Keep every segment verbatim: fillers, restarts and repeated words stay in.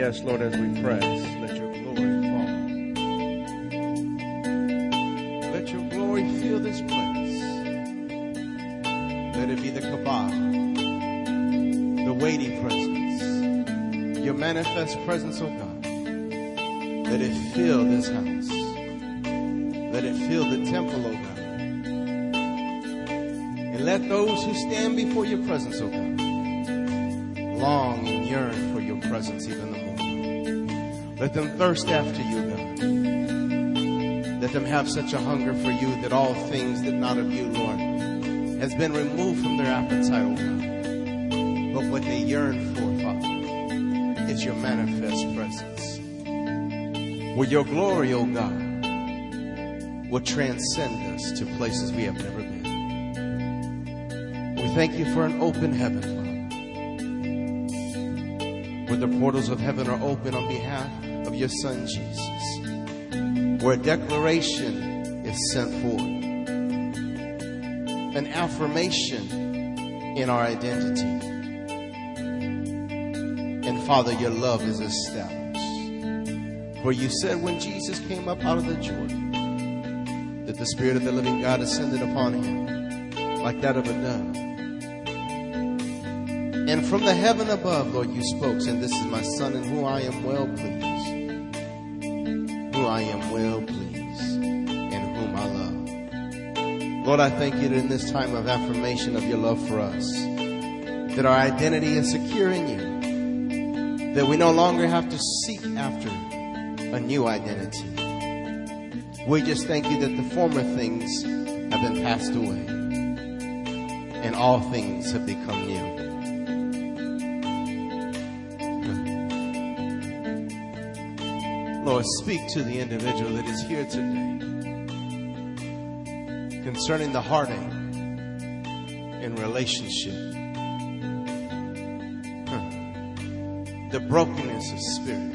yes, Lord, as we press, let your glory fall. Let your glory fill this place. Let it be the kabah, the weighty presence, your manifest presence, oh God. Let it fill this house. Let it fill the temple, oh God. And let those who stand before your presence, oh God, long and yearn for your presence even the more. Let them thirst after you, God. Let them have such a hunger for you that all things that not of you, Lord, has been removed from their appetite, oh God. But what they yearn for, Father, is your manifest presence. Where your glory, oh God, will transcend us to places we have never been. We thank you for an open heaven, Father, where the portals of heaven are open on behalf of your Son, Jesus, where a declaration is sent forth, an affirmation in our identity. And Father, your love is established. For you said when Jesus came up out of the Jordan, that the Spirit of the living God ascended upon him like that of a dove. And from the heaven above, Lord, you spoke, saying, this is my Son in whom I am well pleased. Who I am well pleased, and whom I love. Lord, I thank you that in this time of affirmation of your love for us, that our identity is secure in you, that we no longer have to seek after a new identity. We just thank you that the former things have been passed away and all things have become new. Lord, speak to the individual that is here today concerning the heartache in relationship, the brokenness of spirit.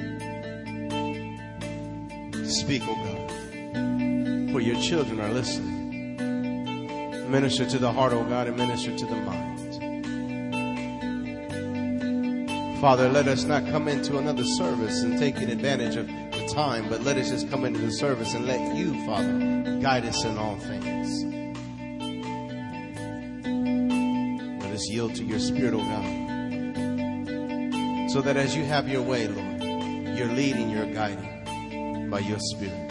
Speak, oh God, for your children are listening. Minister to the heart, oh God, and minister to the mind. Father, let us not come into another service and taking advantage of the time, but let us just come into the service and let you, Father, guide us in all things. Let us yield to your Spirit, oh God, so that as you have your way, Lord, you're leading, you're guiding by your Spirit.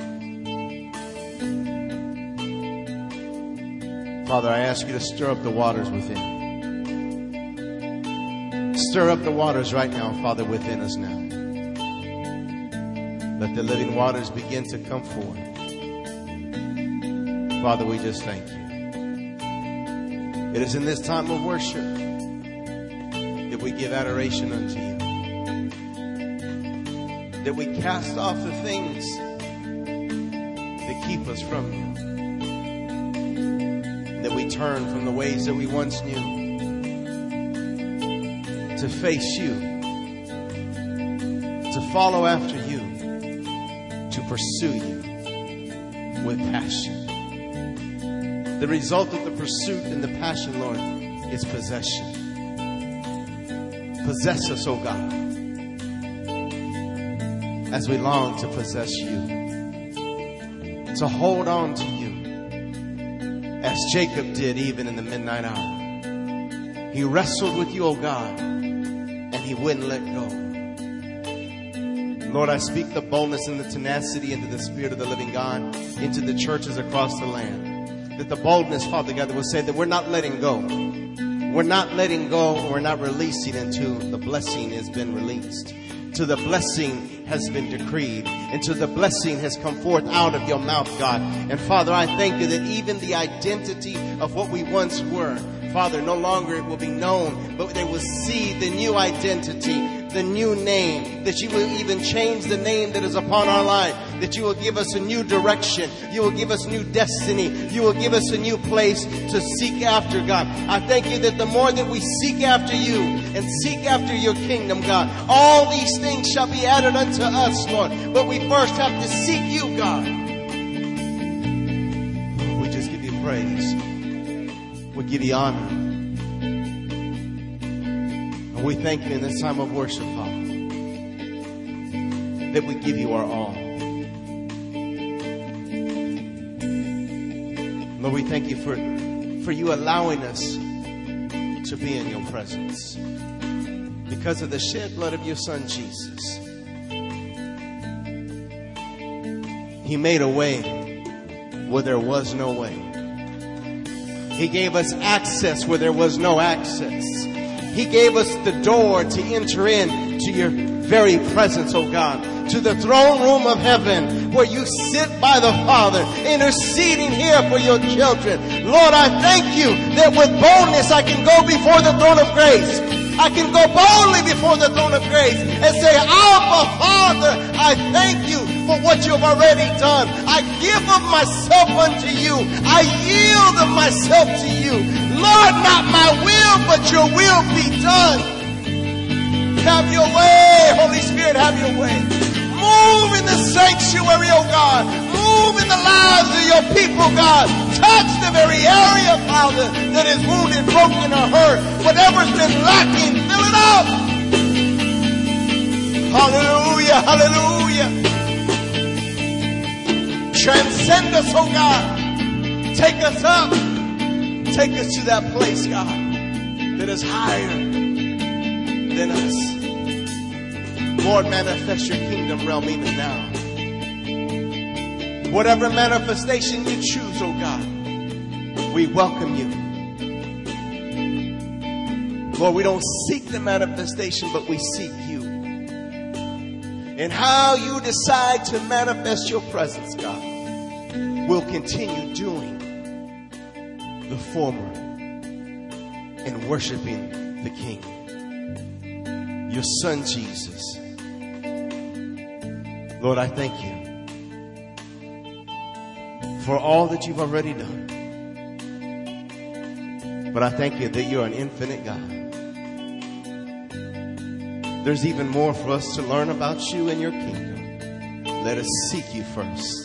Father, I ask you to stir up the waters within. Stir up the waters right now, Father, within us now. Let the living waters begin to come forth. Father, we just thank you. It is in this time of worship that we give adoration unto you. That we cast off the things that keep us from you. That we turn from the ways that we once knew to face you, to follow after you, to pursue you with passion. The result of the pursuit and the passion, Lord, is possession. Possess us, oh God, as we long to possess you, to hold on to you, as Jacob did even in the midnight hour. He wrestled with you, oh God, and he wouldn't let go. Lord, I speak the boldness and the tenacity into the Spirit of the living God, into the churches across the land. That the boldness, Father God, that will say that we're not letting go. We're not letting go, and we're not releasing until the blessing has been released. Till the blessing has been decreed. Until the blessing has come forth out of your mouth, God. And Father, I thank you that even the identity of what we once were, Father, no longer it will be known, but they will see the new identity, the new name, that you will even change the name that is upon our life, that you will give us a new direction, you will give us new destiny, you will give us a new place to seek after, God. I thank you that the more that we seek after you and seek after your kingdom, God, all these things shall be added unto us, Lord. But we first have to seek you, God. We just give you praise. We give you honor. And we thank you in this time of worship, Father. that we give you our all. Lord, we thank you for, for you allowing us to be in your presence. Because of the shed blood of your Son, Jesus. He made a way where there was no way. He gave us access where there was no access. He gave us the door to enter in to your very presence, oh God. To the throne room of heaven where you sit by the Father, interceding here for your children. Lord, I thank you that with boldness I can go before the throne of grace. I can go boldly before the throne of grace and say, Abba, Father, I thank you for what you have already done. I give of myself unto you. I yield of myself to you. Lord, not my will, but your will be done. Have your way, Holy Spirit, have your way. Move in the sanctuary, oh God. Move in the lives of your people, God. Touch the very area, Father, that is wounded, broken, or hurt. Whatever's been lacking, fill it up. Hallelujah, hallelujah. Transcend us, oh God. Take us up. Take us to that place, God, that is higher than us. Lord, manifest your kingdom realm even now. Whatever manifestation you choose, oh God, we welcome you. Lord, we don't seek the manifestation, but we seek you. And how you decide to manifest your presence, God, we'll continue doing the former and worshiping the King, your Son, Jesus. Lord, I thank you for all that you've already done. But I thank you that you're an infinite God. There's even more for us to learn about you and your kingdom. Let us seek you first.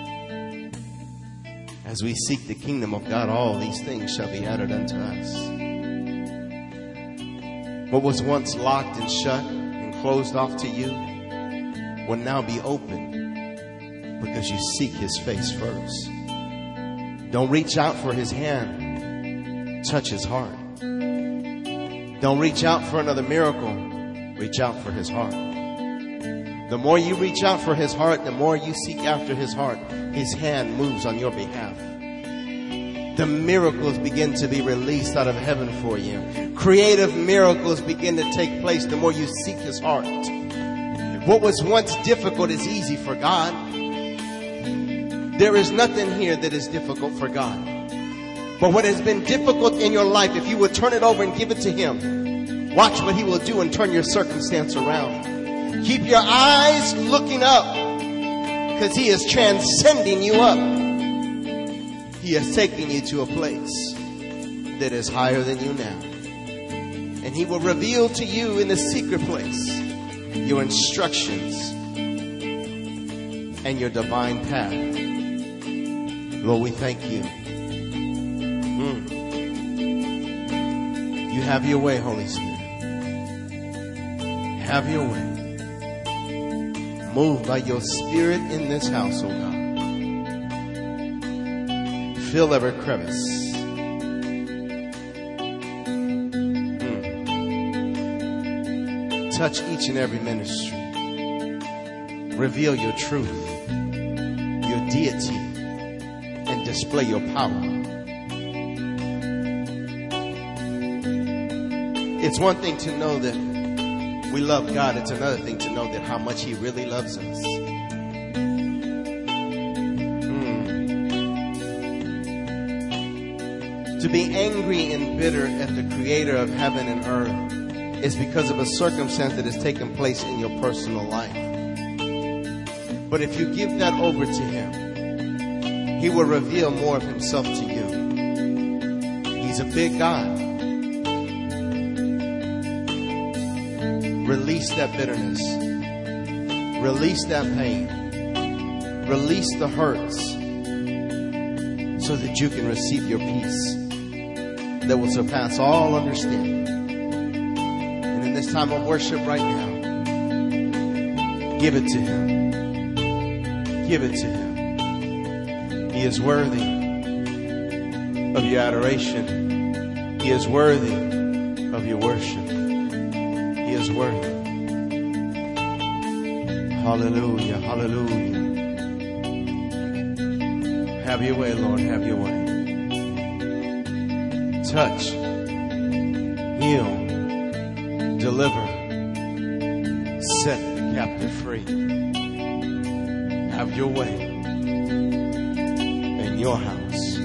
As we seek the kingdom of God, all these things shall be added unto us. What was once locked and shut and closed off to you will now be open because you seek his face first. Don't reach out for his hand. Touch his heart. Don't reach out for another miracle. Reach out for his heart. The more you reach out for his heart, the more you seek after his heart, his hand moves on your behalf. The miracles begin to be released out of heaven for you. Creative miracles begin to take place the more you seek his heart. What was once difficult is easy for God. There is nothing here that is difficult for God. But what has been difficult in your life, if you would turn it over and give it to him, watch what he will do and turn your circumstance around. Keep your eyes looking up because he is transcending you up. He is taking you to a place that is higher than you now. And he will reveal to you in the secret place your instructions and your divine path. Lord, we thank you. Mm. You have your way, Holy Spirit. Have your way. Move by your Spirit in this house, oh God. Fill every crevice. Mm. Touch each and every ministry. Reveal your truth, your deity, and display your power. It's one thing to know that we love God. It's another thing to know that how much he really loves us. Mm. To be angry and bitter at the creator of heaven and earth is because of a circumstance that has taken place in your personal life. But if you give that over to him, he will reveal more of himself to you. He's a big God. Release that bitterness. Release that pain. Release the hurts so that you can receive your peace that will surpass all understanding. And in this time of worship right now, Give it to him. Give it to him. He is worthy of your adoration. He is worthy of your worship. He is worthy. Hallelujah, hallelujah. Have your way, Lord, have your way. Touch, heal, deliver, set the captive free. Have your way in your house.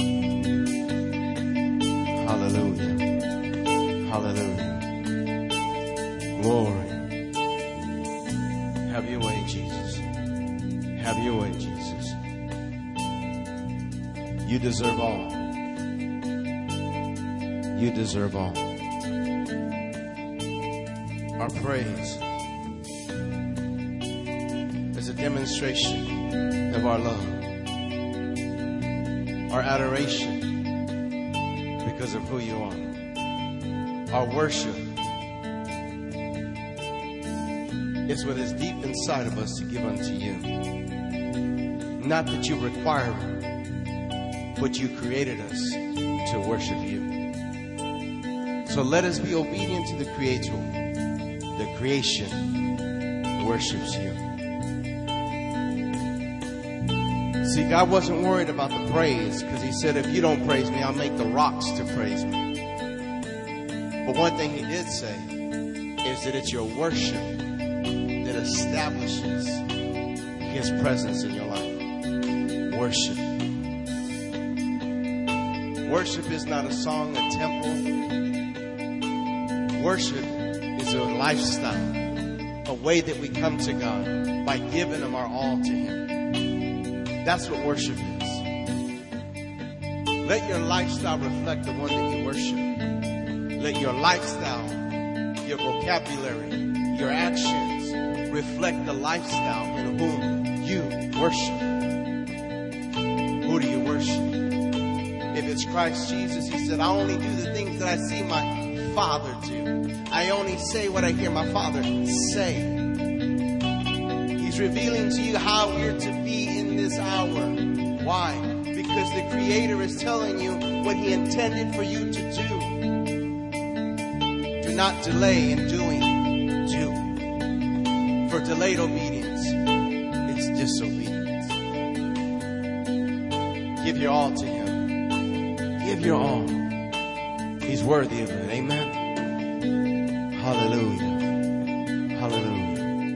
Hallelujah. Hallelujah. Glory. Have your way, Jesus. Have your way, Jesus. You deserve all. You deserve all. Our praise is a demonstration of our love. Our adoration because of who you are. Our worship is what is deep inside of us to give unto you. Not that you require it, but you created us to worship you. So let us be obedient to the Creator. The creation worships you. See, God wasn't worried about the praise because he said, if you don't praise me, I'll make the rocks to praise me. But one thing he did say is that it's your worship that establishes his presence in your life. Worship. Worship is not a song, a temple. Worship is a lifestyle, a way that we come to God by giving him our all to him. That's what worship is. Let your lifestyle reflect the one that you worship. Let your lifestyle, your vocabulary, your actions reflect the lifestyle in whom you worship. Who do you worship? If it's Christ Jesus, he said, I only do the things that I see my Father do. I only say what I hear my Father say. He's revealing to you how we're to be in this hour. Why? Because the Creator is telling you what he intended for you to do. Do not delay in doing. Do. For delayed obedience is disobedience. Give your all to him. Give your all. He's worthy of it. Amen. Hallelujah. Hallelujah.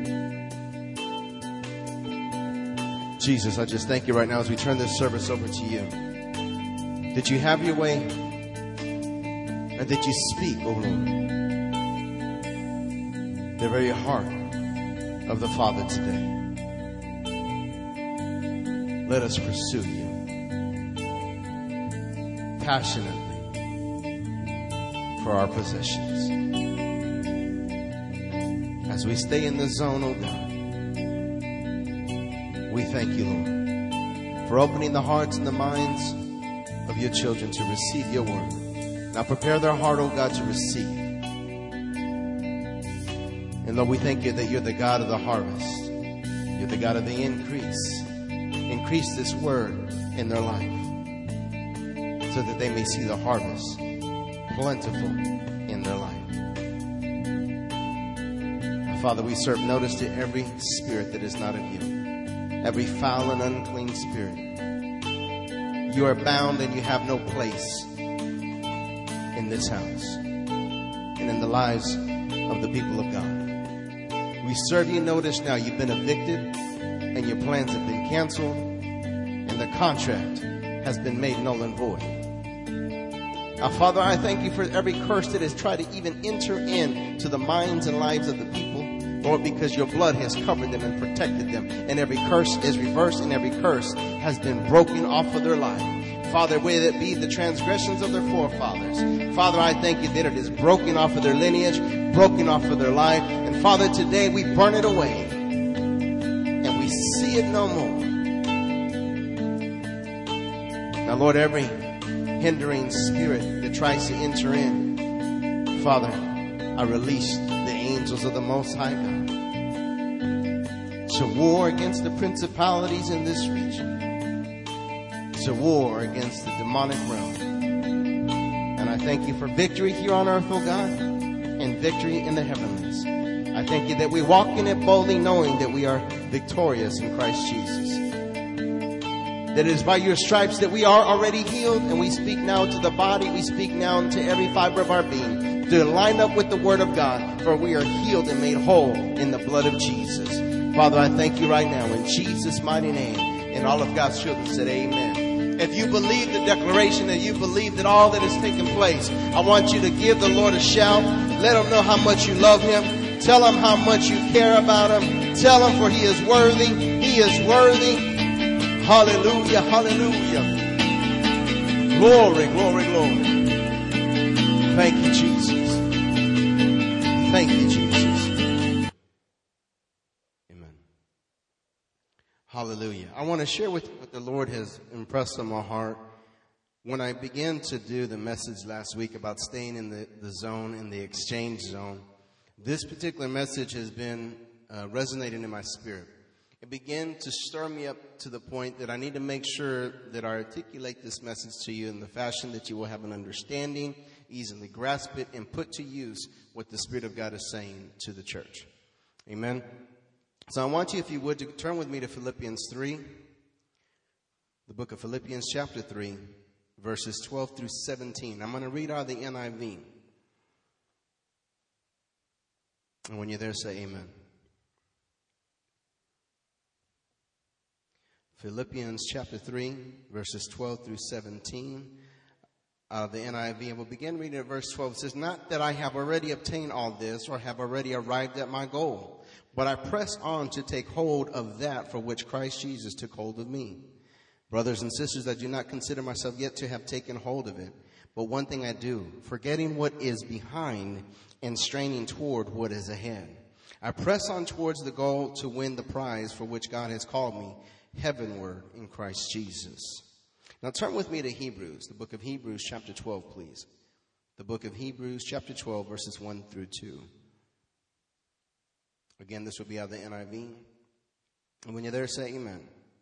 Jesus, I just thank you right now as we turn this service over to you. That you have your way and that you speak, oh Lord. The very heart of the Father today. Let us pursue you passionately for our possessions. As we stay in the zone, oh God, we thank you, Lord, for opening the hearts and the minds of your children to receive your word. Now prepare their heart, oh God, to receive. And Lord, we thank you that you're the God of the harvest. You're the God of the increase. Increase this word in their life so that they may see the harvest plentiful in their life. Father, we serve notice to every spirit that is not of you. Every foul and unclean spirit. You are bound and you have no place in this house and in the lives of the people of God. We serve you notice now. You've been evicted and your plans have been canceled and the contract has been made null and void. Now, Father, I thank you for every curse that has tried to even enter into the minds and lives of the people. Lord, because your blood has covered them and protected them. And every curse is reversed and every curse has been broken off of their life. Father, whether it be the transgressions of their forefathers. Father, I thank you that it is broken off of their lineage, broken off of their life. And Father, today we burn it away. And we see it no more. Now, Lord, every hindering spirit that tries to enter in, Father, I release the angels of the Most High God to war against the principalities in this region, to war against the demonic realm. And I thank you for victory here on earth, oh God, and victory in the heavenlies. I thank you that we walk in it boldly, knowing that we are victorious in Christ Jesus. That it is by your stripes that we are already healed, and we speak now to the body, we speak now to every fiber of our being, to line up with the word of God, for we are healed and made whole in the blood of Jesus. Father, I thank you right now in Jesus' mighty name, and all of God's children said amen. If you believe the declaration, that you believe that all that has taken place, I want you to give the Lord a shout. Let him know how much you love him. Tell him how much you care about him. Tell him, for he is worthy. He is worthy. Hallelujah, hallelujah. Glory, glory, glory. Thank you, Jesus. Thank you, Jesus. Amen. Hallelujah. I want to share with you what the Lord has impressed on my heart. When I began to do the message last week about staying in the, the zone, in the exchange zone, this particular message has been uh, resonating in my spirit. It began to stir me up to the point that I need to make sure that I articulate this message to you in the fashion that you will have an understanding, easily grasp it, and put to use what the Spirit of God is saying to the church. Amen. So I want you, if you would, to turn with me to Philippians three, the book of Philippians chapter three, verses twelve through seventeen. I'm going to read out of the N I V. And when you're there, say amen. Philippians chapter three, verses twelve through seventeen, out of the N I V. And we'll begin reading at verse twelve. It says, "Not that I have already obtained all this, or have already arrived at my goal, but I press on to take hold of that for which Christ Jesus took hold of me. Brothers and sisters, I do not consider myself yet to have taken hold of it. But one thing I do, forgetting what is behind and straining toward what is ahead. I press on towards the goal to win the prize for which God has called me heavenward in Christ Jesus." Now turn with me to Hebrews, the book of Hebrews chapter twelve, please. The book of Hebrews chapter twelve, verses one through two. Again, this will be out of the N I V. And when you're there, say amen.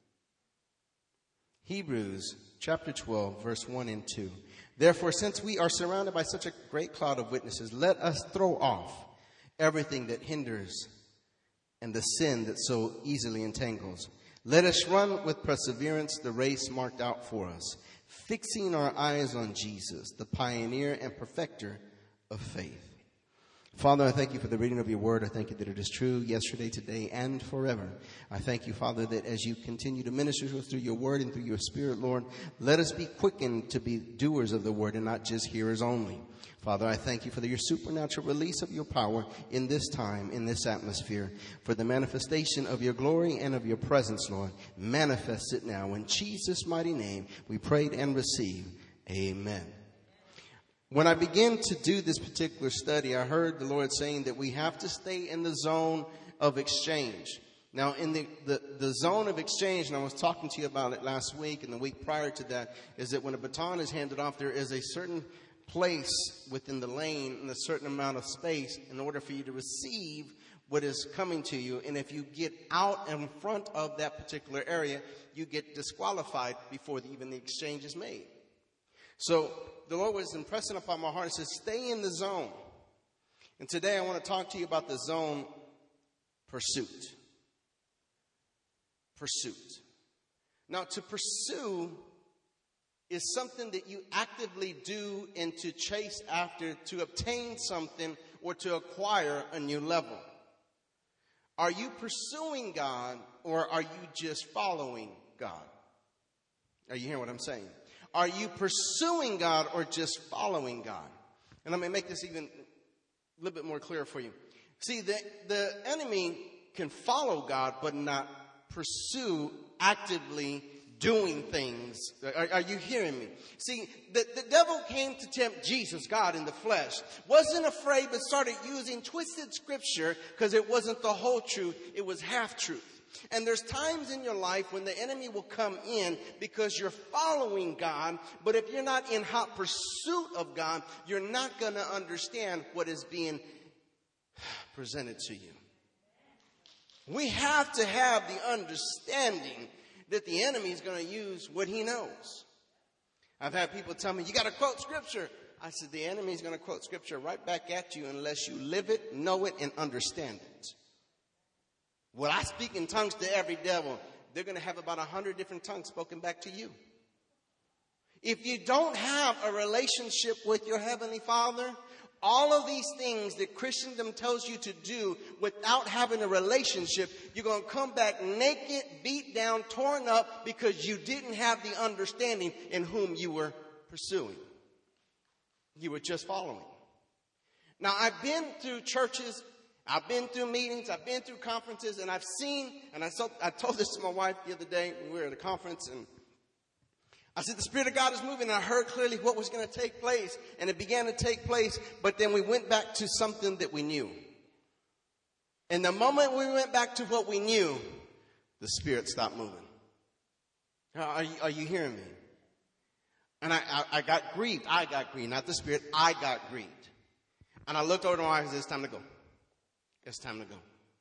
Hebrews chapter twelve, verse one and two. "Therefore, since we are surrounded by such a great cloud of witnesses, let us throw off everything that hinders and the sin that so easily entangles. Let us run with perseverance the race marked out for us, fixing our eyes on Jesus, the pioneer and perfecter of faith." Father, I thank you for the reading of your word. I thank you that it is true yesterday, today, and forever. I thank you, Father, that as you continue to minister to us through your word and through your spirit, Lord, let us be quickened to be doers of the word and not just hearers only. Father, I thank you for the, your supernatural release of your power in this time, in this atmosphere, for the manifestation of your glory and of your presence, Lord. Manifest it now. In Jesus' mighty name, we prayed and receive. Amen. When I began to do this particular study, I heard the Lord saying that we have to stay in the zone of exchange. Now, in the, the, the zone of exchange, and I was talking to you about it last week and the week prior to that, is that when a baton is handed off, there is a certain place within the lane and a certain amount of space in order for you to receive what is coming to you. And if you get out in front of that particular area, you get disqualified before the, even the exchange is made. So the Lord was impressing upon my heart and says, stay in the zone. And today I want to talk to you about the zone pursuit. Pursuit. Now, to pursue is something that you actively do and to chase after, to obtain something or to acquire a new level. Are you pursuing God, or are you just following God? Are you hearing what I'm saying? Are you pursuing God or just following God? And let me make this even a little bit more clear for you. See, the, the enemy can follow God but not pursue actively doing things. Are, are you hearing me? See, the, the devil came to tempt Jesus, God in the flesh. Wasn't afraid, but started using twisted scripture because it wasn't the whole truth. It was half truth. And there's times in your life when the enemy will come in because you're following God. But if you're not in hot pursuit of God, you're not going to understand what is being presented to you. We have to have the understanding that the enemy is going to use what he knows. I've had people tell me, you got to quote scripture. I said, the enemy is going to quote scripture right back at you unless you live it, know it, and understand it. Well, I speak in tongues to every devil. They're going to have about a hundred different tongues spoken back to you. If you don't have a relationship with your Heavenly Father, all of these things that Christendom tells you to do without having a relationship, you're going to come back naked, beat down, torn up because you didn't have the understanding in whom you were pursuing. You were just following. Now, I've been through churches, I've been through meetings, I've been through conferences, and I've seen, and I, saw, I told this to my wife the other day when we were at a conference, and I said, the Spirit of God is moving, and I heard clearly what was going to take place, and it began to take place, but then we went back to something that we knew. And the moment we went back to what we knew, the Spirit stopped moving. Are you, are you hearing me? And I, I, I got grieved. I got grieved. Not the Spirit. I got grieved. And I looked over to my wife and said, it's time to go. It's time to go.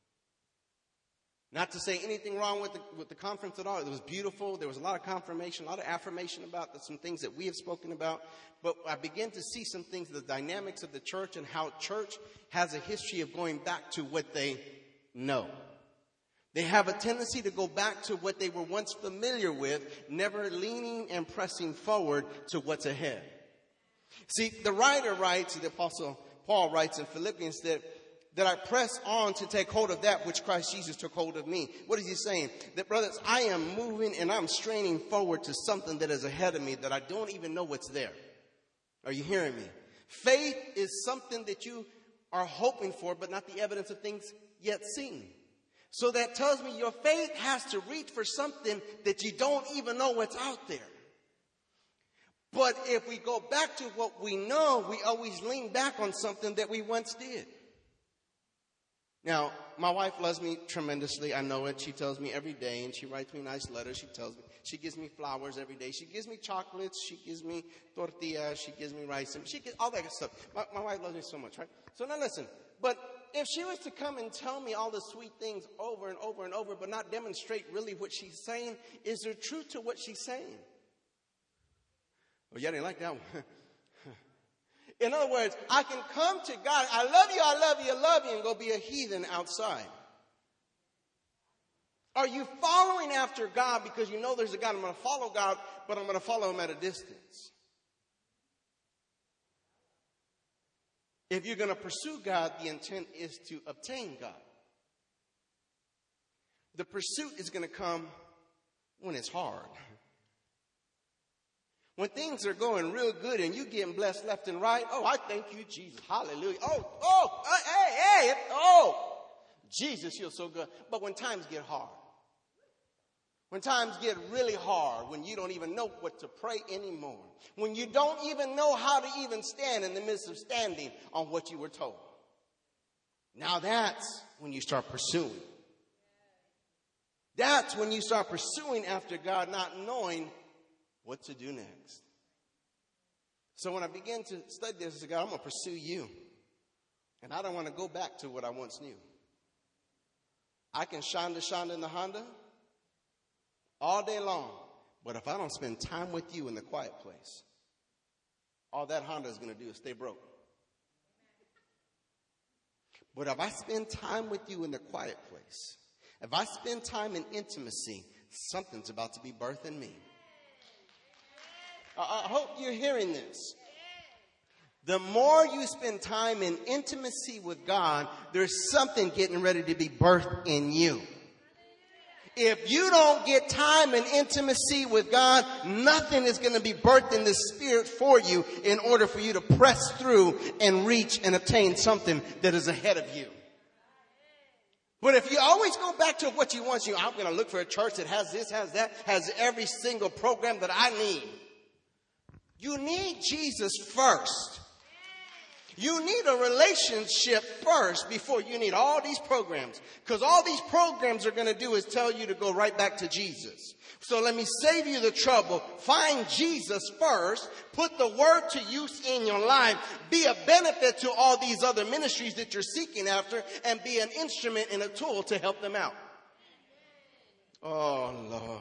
Not to say anything wrong with the, with the conference at all. It was beautiful. There was a lot of confirmation, a lot of affirmation about the, some things that we have spoken about. But I began to see some things, the dynamics of the church and how church has a history of going back to what they know. They have a tendency to go back to what they were once familiar with, never leaning and pressing forward to what's ahead. See, the writer writes, the Apostle Paul writes in Philippians that, that I press on to take hold of that which Christ Jesus took hold of me. What is he saying? That, brothers, I am moving and I'm straining forward to something that is ahead of me that I don't even know what's there. Are you hearing me? Faith is something that you are hoping for, but not the evidence of things yet seen. So that tells me your faith has to reach for something that you don't even know what's out there. But if we go back to what we know, we always lean back on something that we once did. Now, my wife loves me tremendously. I know it. She tells me every day, and she writes me nice letters. She tells me, she gives me flowers every day. She gives me chocolates. She gives me tortillas. She gives me rice. And she gets all that good stuff. My, my wife loves me so much, right? So now listen, but if she was to come and tell me all the sweet things over and over and over, but not demonstrate really what she's saying, is there truth to what she's saying? Oh, yeah, they like that one. In other words, I can come to God. I love you, I love you, I love you, and go be a heathen outside. Are you following after God because you know there's a God? I'm going to follow God, but I'm going to follow him at a distance. If you're going to pursue God, the intent is to obtain God. The pursuit is going to come when it's hard. When things are going real good and you getting blessed left and right, oh, I thank you, Jesus. Hallelujah. Oh, oh, uh, hey, hey, oh, Jesus, you're so good. But when times get hard, when times get really hard, when you don't even know what to pray anymore, when you don't even know how to even stand in the midst of standing on what you were told, now that's when you start pursuing. That's when you start pursuing after God, not knowing what to do next. So when I began to study this, I said, God, I'm going to pursue you. And I don't want to go back to what I once knew. I can shonda shonda in the Honda all day long. But if I don't spend time with you in the quiet place, all that Honda is going to do is stay broke. But if I spend time with you in the quiet place, if I spend time in intimacy, something's about to be birthed in me. I hope you're hearing this. The more you spend time in intimacy with God, there's something getting ready to be birthed in you. If you don't get time and intimacy with God, nothing is going to be birthed in the Spirit for you in order for you to press through and reach and obtain something that is ahead of you. But if you always go back to what you want, you, I'm going to look for a church that has this, has that, has every single program that I need. You need Jesus first. You need a relationship first before you need all these programs. Because all these programs are going to do is tell you to go right back to Jesus. So let me save you the trouble. Find Jesus first. Put the word to use in your life. Be a benefit to all these other ministries that you're seeking after. And be an instrument and a tool to help them out. Oh, Lord.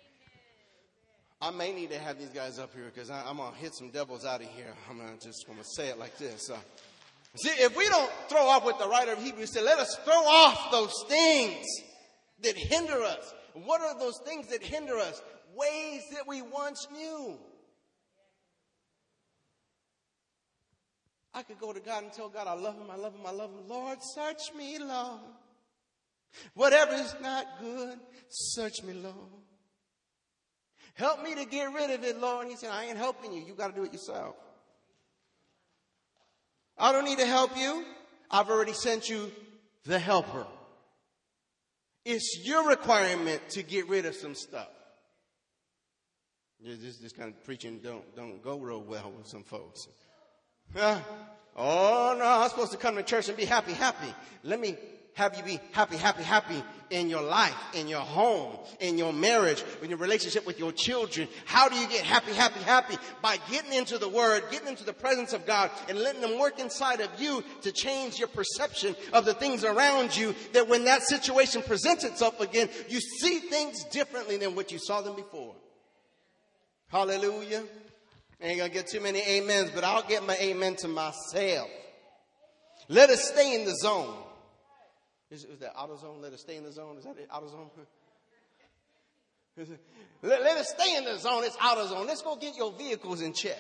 I may need to have these guys up here because I'm going to hit some devils out of here. I'm gonna just going to say it like this. Uh, see, if we don't throw off what the writer of Hebrews said, let us throw off those things that hinder us. What are those things that hinder us? Ways that we once knew. I could go to God and tell God, I love him, I love him, I love him. Lord, search me, Lord. Whatever is not good, search me, Lord. Help me to get rid of it, Lord. And he said, I ain't helping you. You got to do it yourself. I don't need to help you. I've already sent you the helper. It's your requirement to get rid of some stuff. This, this kind of preaching don't, don't go real well with some folks. Huh? Oh, no, I'm supposed to come to church and be happy, happy. Let me have you be happy, happy, happy in your life, in your home, in your marriage, in your relationship with your children. How do you get happy, happy, happy? By getting into the Word, getting into the presence of God, and letting them work inside of you to change your perception of the things around you, that when that situation presents itself again, you see things differently than what you saw them before. Hallelujah. I ain't gonna get too many amens, but I'll get my amen to myself. Let us stay in the zone. Is, is that AutoZone? Let us stay in the zone. Is that it? AutoZone? let, let us stay in the zone. It's AutoZone. Let's go get your vehicles in check.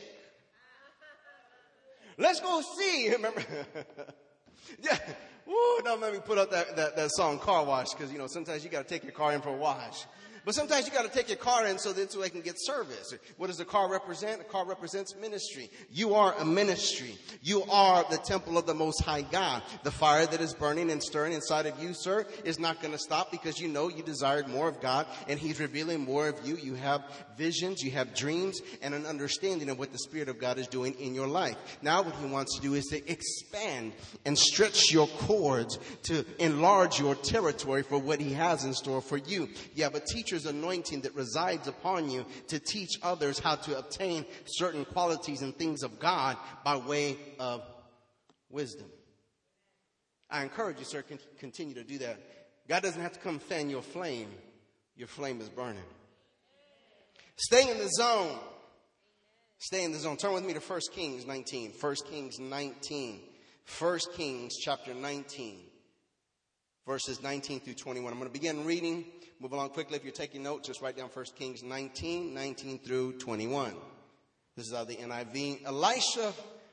Let's go see. Remember? yeah. Woo, don't let me put up that, that, that song, Car Wash, because, you know, sometimes you got to take your car in for a wash. But sometimes you got to take your car in so that so they can get service. What does the car represent? The car represents ministry. You are a ministry. You are the temple of the Most High God. The fire that is burning and stirring inside of you, sir, is not going to stop because you know you desired more of God and He's revealing more of you. You have visions, you have dreams, and an understanding of what the Spirit of God is doing in your life. Now what He wants to do is to expand and stretch your cords to enlarge your territory for what He has in store for you. You have a teacher's anointing that resides upon you to teach others how to obtain certain qualities and things of God by way of wisdom. I encourage you, sir, con- continue to do that. God doesn't have to come fan your flame. Your flame is burning. Stay in the zone. Stay in the zone. Turn with me to First Kings nineteen. First Kings nineteen. First Kings chapter nineteen. Verses nineteen through twenty-one. I'm going to begin reading. Move along quickly. If you're taking notes, just write down First Kings nineteen, nineteen through twenty-one. This is out of the N I V. Elisha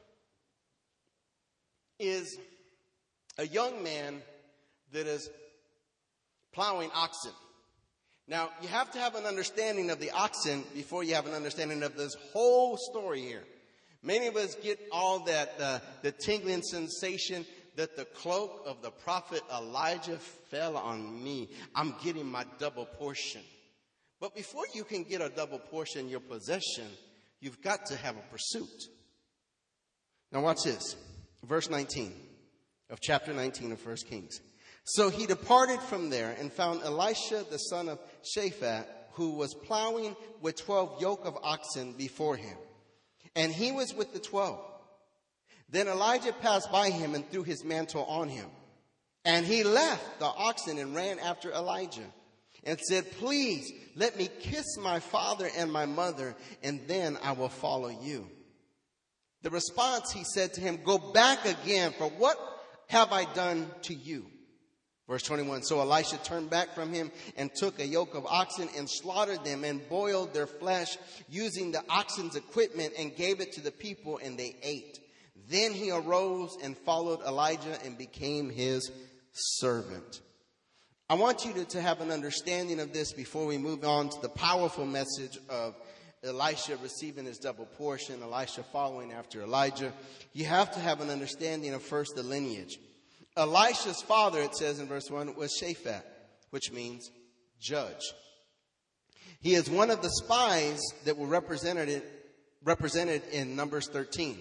is a young man that is plowing oxen. Now, you have to have an understanding of the oxen before you have an understanding of this whole story here. Many of us get all that, uh, the tingling sensation that the cloak of the prophet Elijah fell on me. I'm getting my double portion. But before you can get a double portion in your possession, you've got to have a pursuit. Now watch this. Verse nineteen of chapter nineteen of First Kings. So he departed from there and found Elisha the son of Shaphat, who was plowing with twelve yoke of oxen before him. And he was with the twelve. Then Elijah passed by him and threw his mantle on him. And he left the oxen and ran after Elijah and said, please let me kiss my father and my mother, and then I will follow you. The response, he said to him, go back again, for what have I done to you? Verse twenty-one, so Elisha turned back from him and took a yoke of oxen and slaughtered them and boiled their flesh using the oxen's equipment and gave it to the people, and they ate. Then he arose and followed Elijah and became his servant. I want you to, to have an understanding of this before we move on to the powerful message of Elisha receiving his double portion, Elisha following after Elijah. You have to have an understanding of first the lineage. Elisha's father, it says in verse one, was Shaphat, which means judge. He is one of the spies that were represented, represented in Numbers thirteen.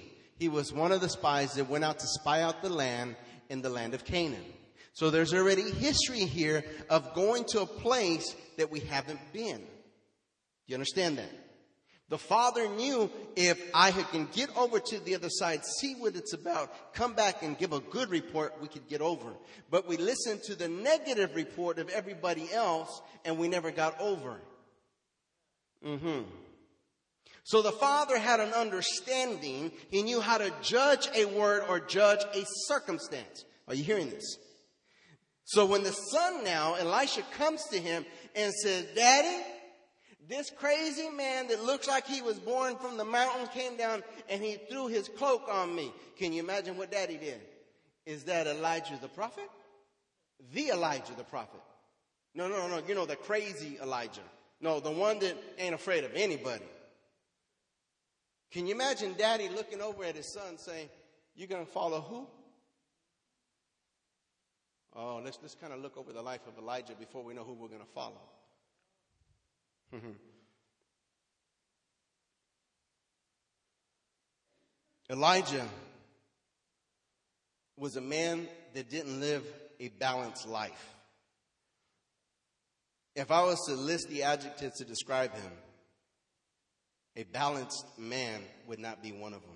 He was one of the spies that went out to spy out the land in the land of Canaan. So there's already history here of going to a place that we haven't been. Do you understand that? The father knew if I can get over to the other side, see what it's about, come back and give a good report, we could get over. But we listened to the negative report of everybody else and we never got over. Mm-hmm. So the father had an understanding. He knew how to judge a word or judge a circumstance. Are you hearing this? So when the son now, Elisha, comes to him and says, Daddy, this crazy man that looks like he was born from the mountain came down and he threw his cloak on me. Can you imagine what Daddy did? Is that Elijah the prophet? The Elijah the prophet. No, no, no. You know, the crazy Elijah. No, the one that ain't afraid of anybody. Can you imagine Daddy looking over at his son saying, you're going to follow who? Oh, let's let's kind of look over the life of Elijah before we know who we're going to follow. Elijah was a man that didn't live a balanced life. If I was to list the adjectives to describe him, a balanced man would not be one of them.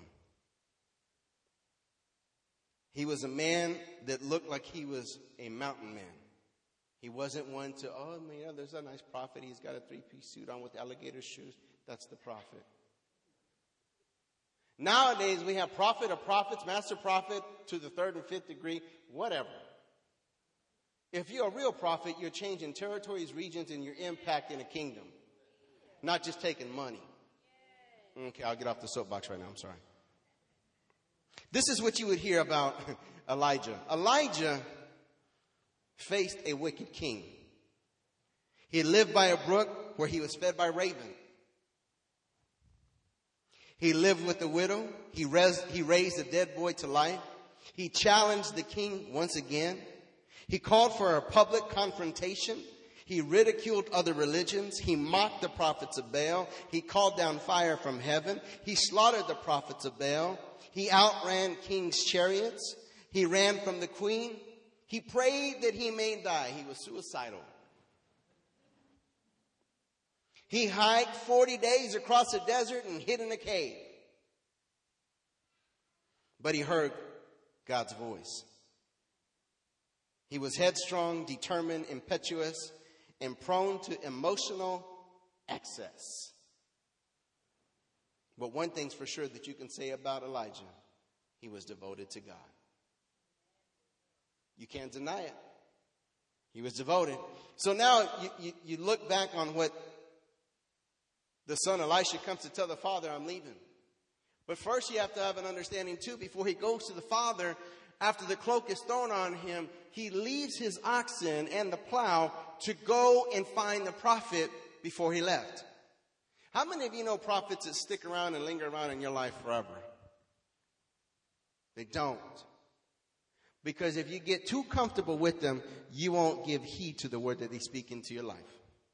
He was a man that looked like he was a mountain man. He wasn't one to, oh, man, there's a nice prophet. He's got a three-piece suit on with alligator shoes. That's the prophet. Nowadays, we have prophet of prophets, master prophet to the third and fifth degree, whatever. If you're a real prophet, you're changing territories, regions, and you're impacting a kingdom, not just taking money. Okay, I'll get off the soapbox right now. I'm sorry. This is what you would hear about Elijah. Elijah faced a wicked king. He lived by a brook where he was fed by ravens. He lived with a widow. He raised, he raised a dead boy to life. He challenged the king once again. He called for a public confrontation. He ridiculed other religions. He mocked the prophets of Baal. He called down fire from heaven. He slaughtered the prophets of Baal. He outran kings' chariots. He ran from the queen. He prayed that he may die. He was suicidal. He hiked forty days across the desert and hid in a cave. But he heard God's voice. He was headstrong, determined, impetuous, and prone to emotional excess. But one thing's for sure that you can say about Elijah, he was devoted to God. You can't deny it. He was devoted. So now you, you, you look back on what the son Elisha comes to tell the father, I'm leaving. But first you have to have an understanding too, before he goes to the father, after the cloak is thrown on him, he leaves his oxen and the plow to go and find the prophet before he left. How many of you know prophets that stick around and linger around in your life forever? They don't. Because if you get too comfortable with them, you won't give heed to the word that they speak into your life.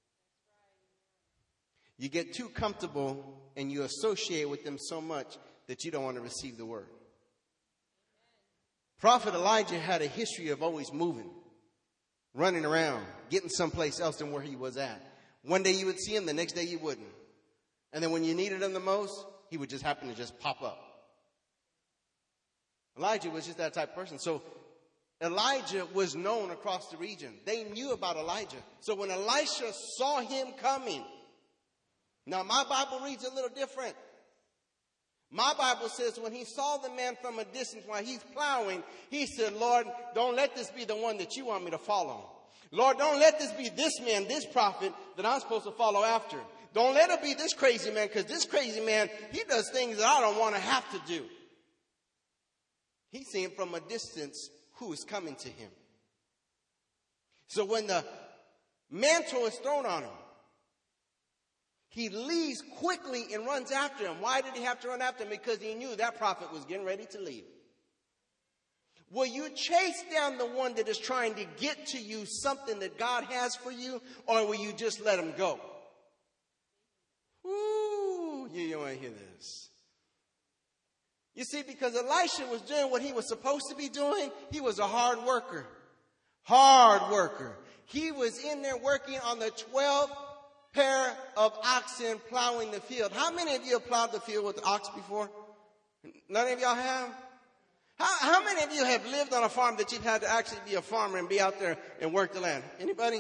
You get too comfortable and you associate with them so much that you don't want to receive the word. Prophet Elijah had a history of always moving, running around, getting someplace else than where he was at. One day you would see him, the next day you wouldn't. And then when you needed him the most, he would just happen to just pop up. Elijah was just that type of person. So Elijah was known across the region. They knew about Elijah. So when Elisha saw him coming, now my Bible reads a little different. My Bible says when he saw the man from a distance while he's plowing, he said, Lord, don't let this be the one that you want me to follow. Lord, don't let this be this man, this prophet that I'm supposed to follow after. Don't let it be this crazy man, because this crazy man, he does things that I don't want to have to do. He's seeing from a distance who is coming to him. So when the mantle is thrown on him, he leaves quickly and runs after him. Why did he have to run after him? Because he knew that prophet was getting ready to leave. Will you chase down the one that is trying to get to you something that God has for you, or will you just let him go? Ooh, you don't want to hear this. You see, because Elisha was doing what he was supposed to be doing, he was a hard worker. Hard worker. He was in there working on the twelve pair of oxen plowing the field. How many of you have plowed the field with the ox before? None of y'all have? How, how many of you have lived on a farm that you've had to actually be a farmer and be out there and work the land? Anybody?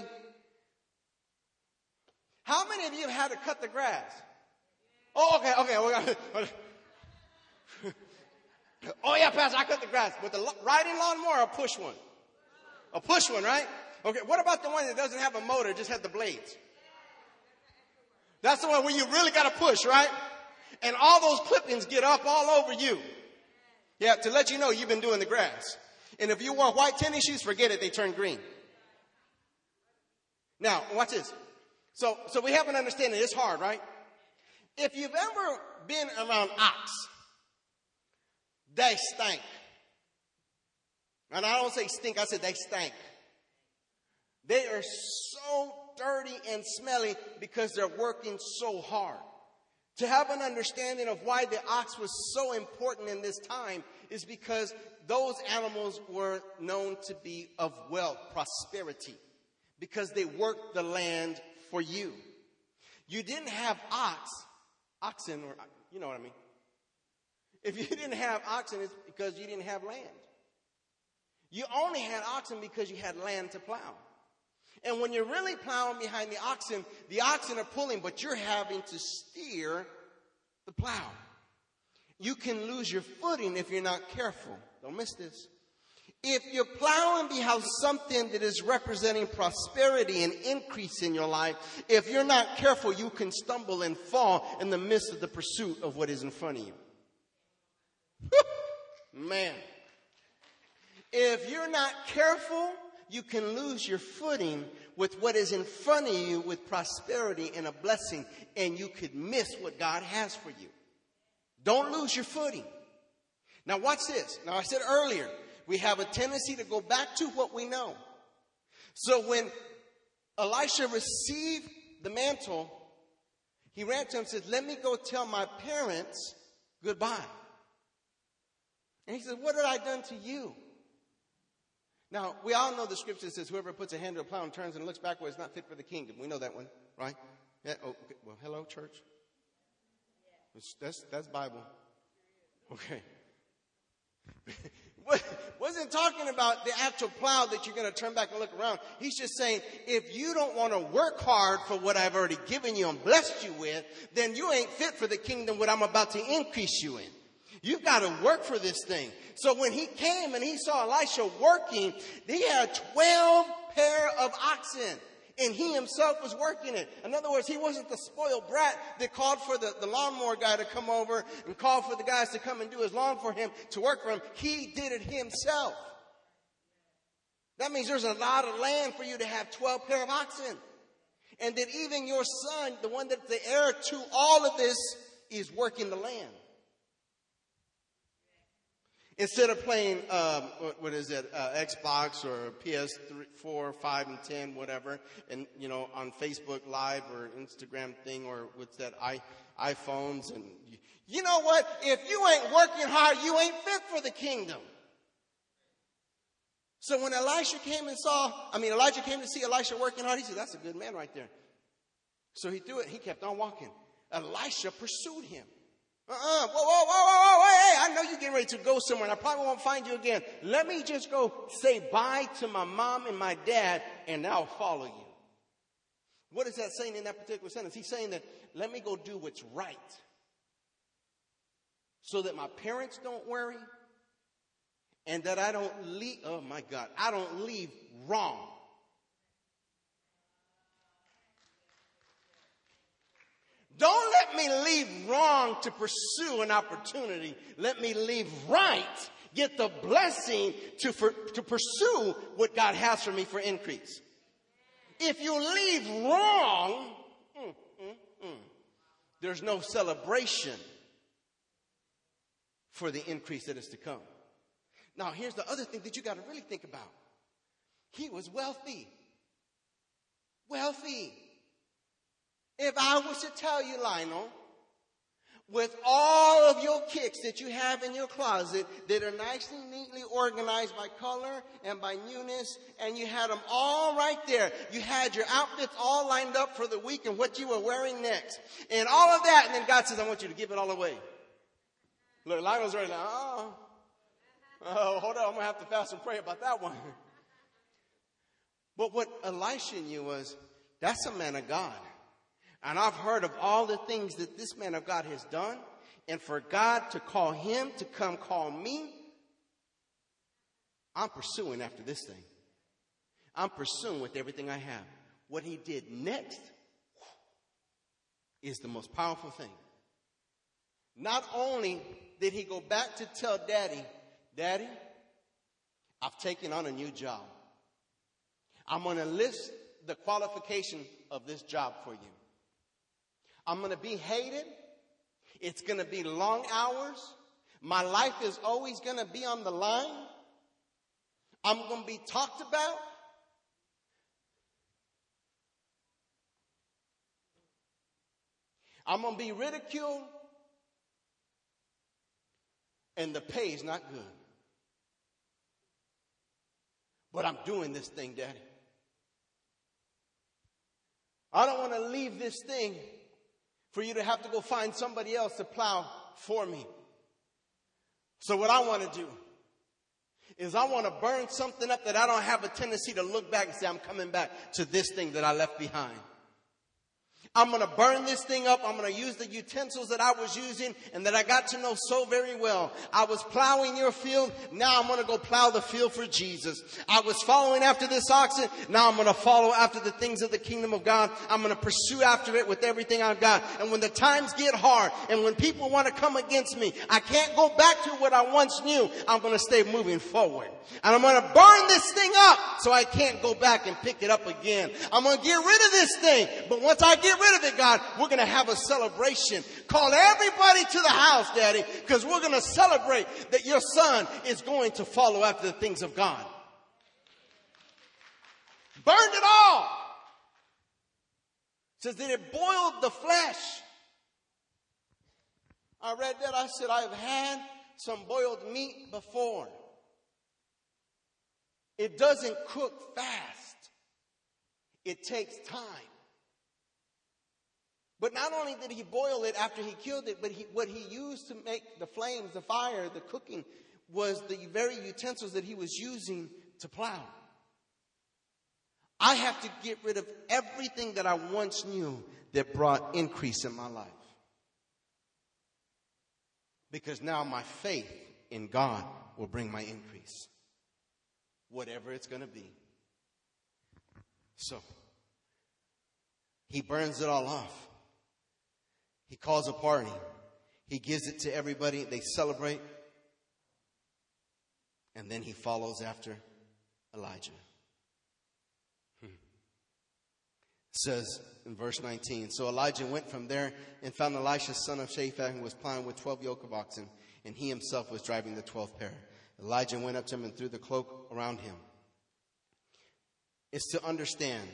How many of you have had to cut the grass? Oh, okay, okay. Oh, yeah, Pastor, I cut the grass. With the riding lawnmower or a push one? A push one, right? Okay, what about the one that doesn't have a motor, just has the blades? That's the one where you really got to push, right? And all those clippings get up all over you. Yeah, to let you know you've been doing the grass. And if you wore white tennis shoes, forget it, they turn green. Now, watch this. So, so we have an understanding. It's hard, right? If you've ever been around ox, they stink. And I don't say stink, I said they stink. They are so dirty and smelly because they're working so hard. To have an understanding of why the ox was so important in this time is because those animals were known to be of wealth, prosperity, because they worked the land for you. You didn't have ox, oxen, or you know what I mean. If you didn't have oxen, it's because you didn't have land. You only had oxen because you had land to plow. And when you're really plowing behind the oxen, the oxen are pulling, but you're having to steer the plow. You can lose your footing if you're not careful. Don't miss this. If you're plowing behind something that is representing prosperity and increase in your life, if you're not careful, you can stumble and fall in the midst of the pursuit of what is in front of you. Man. If you're not careful, you can lose your footing with what is in front of you with prosperity and a blessing, and you could miss what God has for you. Don't lose your footing. Now watch this. Now I said earlier, we have a tendency to go back to what we know. So when Elisha received the mantle, he ran to him and said, let me go tell my parents goodbye. And he said, what have I done to you? Now, we all know the scripture says, whoever puts a hand to a plow and turns and looks backward is not fit for the kingdom. We know that one, right? Yeah. Oh, okay. Well, hello, church. That's, that's Bible. Okay. Wasn't talking about the actual plow that you're going to turn back and look around. He's just saying, if you don't want to work hard for what I've already given you and blessed you with, then you ain't fit for the kingdom what I'm about to increase you in. You've got to work for this thing. So when he came and he saw Elisha working, he had twelve pair of oxen. And he himself was working it. In other words, he wasn't the spoiled brat that called for the, the lawnmower guy to come over and called for the guys to come and do his lawn for him, to work for him. He did it himself. That means there's a lot of land for you to have twelve pair of oxen. And that even your son, the one that's the heir to all of this, is working the land. Instead of playing, um, what, what is it, uh, Xbox or P S four, five, and ten, whatever, and, you know, on Facebook Live or Instagram thing or what's that, I, iPhones. And you know what? If you ain't working hard, you ain't fit for the kingdom. So when Elisha came and saw, I mean, Elijah came to see Elisha working hard, he said, that's a good man right there. So he threw it. He kept on walking. Elisha pursued him. Uh-uh. Whoa, whoa, whoa, whoa, whoa, hey, I know you're getting ready to go somewhere, and I probably won't find you again. Let me just go say bye to my mom and my dad, and I'll follow you. What is that saying in that particular sentence? He's saying that, let me go do what's right, so that my parents don't worry, and that I don't leave, oh my God, I don't leave wrong. Don't let me leave wrong to pursue an opportunity. Let me leave right, get the blessing to, for, to pursue what God has for me for increase. If you leave wrong, mm, mm, mm, there's no celebration for the increase that is to come. Now, here's the other thing that you got to really think about. He was wealthy. Wealthy. If I was to tell you, Lionel, with all of your kicks that you have in your closet that are nicely, neatly organized by color and by newness, and you had them all right there. You had your outfits all lined up for the week and what you were wearing next. And all of that, and then God says, I want you to give it all away. Look, Lionel's right now. Oh, oh, hold on, I'm going to have to fast and pray about that one. But what Elisha knew was, that's a man of God. And I've heard of all the things that this man of God has done. And for God to call him to come call me, I'm pursuing after this thing. I'm pursuing with everything I have. What he did next is the most powerful thing. Not only did he go back to tell Daddy, Daddy, I've taken on a new job. I'm going to list the qualification of this job for you. I'm going to be hated. It's going to be long hours. My life is always going to be on the line. I'm going to be talked about. I'm going to be ridiculed. And the pay is not good. But I'm doing this thing, Daddy. I don't want to leave this thing for you to have to go find somebody else to plow for me. So what I want to do is I want to burn something up that I don't have a tendency to look back and say, I'm coming back to this thing that I left behind. I'm going to burn this thing up. I'm going to use the utensils that I was using and that I got to know so very well. I was plowing your field. Now I'm going to go plow the field for Jesus. I was following after this oxen. Now I'm going to follow after the things of the kingdom of God. I'm going to pursue after it with everything I've got. And when the times get hard and when people want to come against me, I can't go back to what I once knew. I'm going to stay moving forward. And I'm going to burn this thing up so I can't go back and pick it up again. I'm going to get rid of this thing. But once I get rid of it, God, we're going to have a celebration. Call everybody to the house, Daddy, because we're going to celebrate that your son is going to follow after the things of God. Burned it all. It says that it boiled the flesh. I read that. I said, I've had some boiled meat before. It doesn't cook fast. It takes time. But not only did he boil it after he killed it, but he, what he used to make the flames, the fire, the cooking, was the very utensils that he was using to plow. I have to get rid of everything that I once knew that brought increase in my life. Because now my faith in God will bring my increase. Whatever it's going to be. So, he burns it all off. He calls a party. He gives it to everybody. They celebrate. And then he follows after Elijah. Hmm. It says in verse nineteen, so Elijah went from there and found Elisha, son of Shaphat, who was plowing with twelve yoke of oxen, and he himself was driving the twelfth pair. Elijah went up to him and threw the cloak around him. It's to understand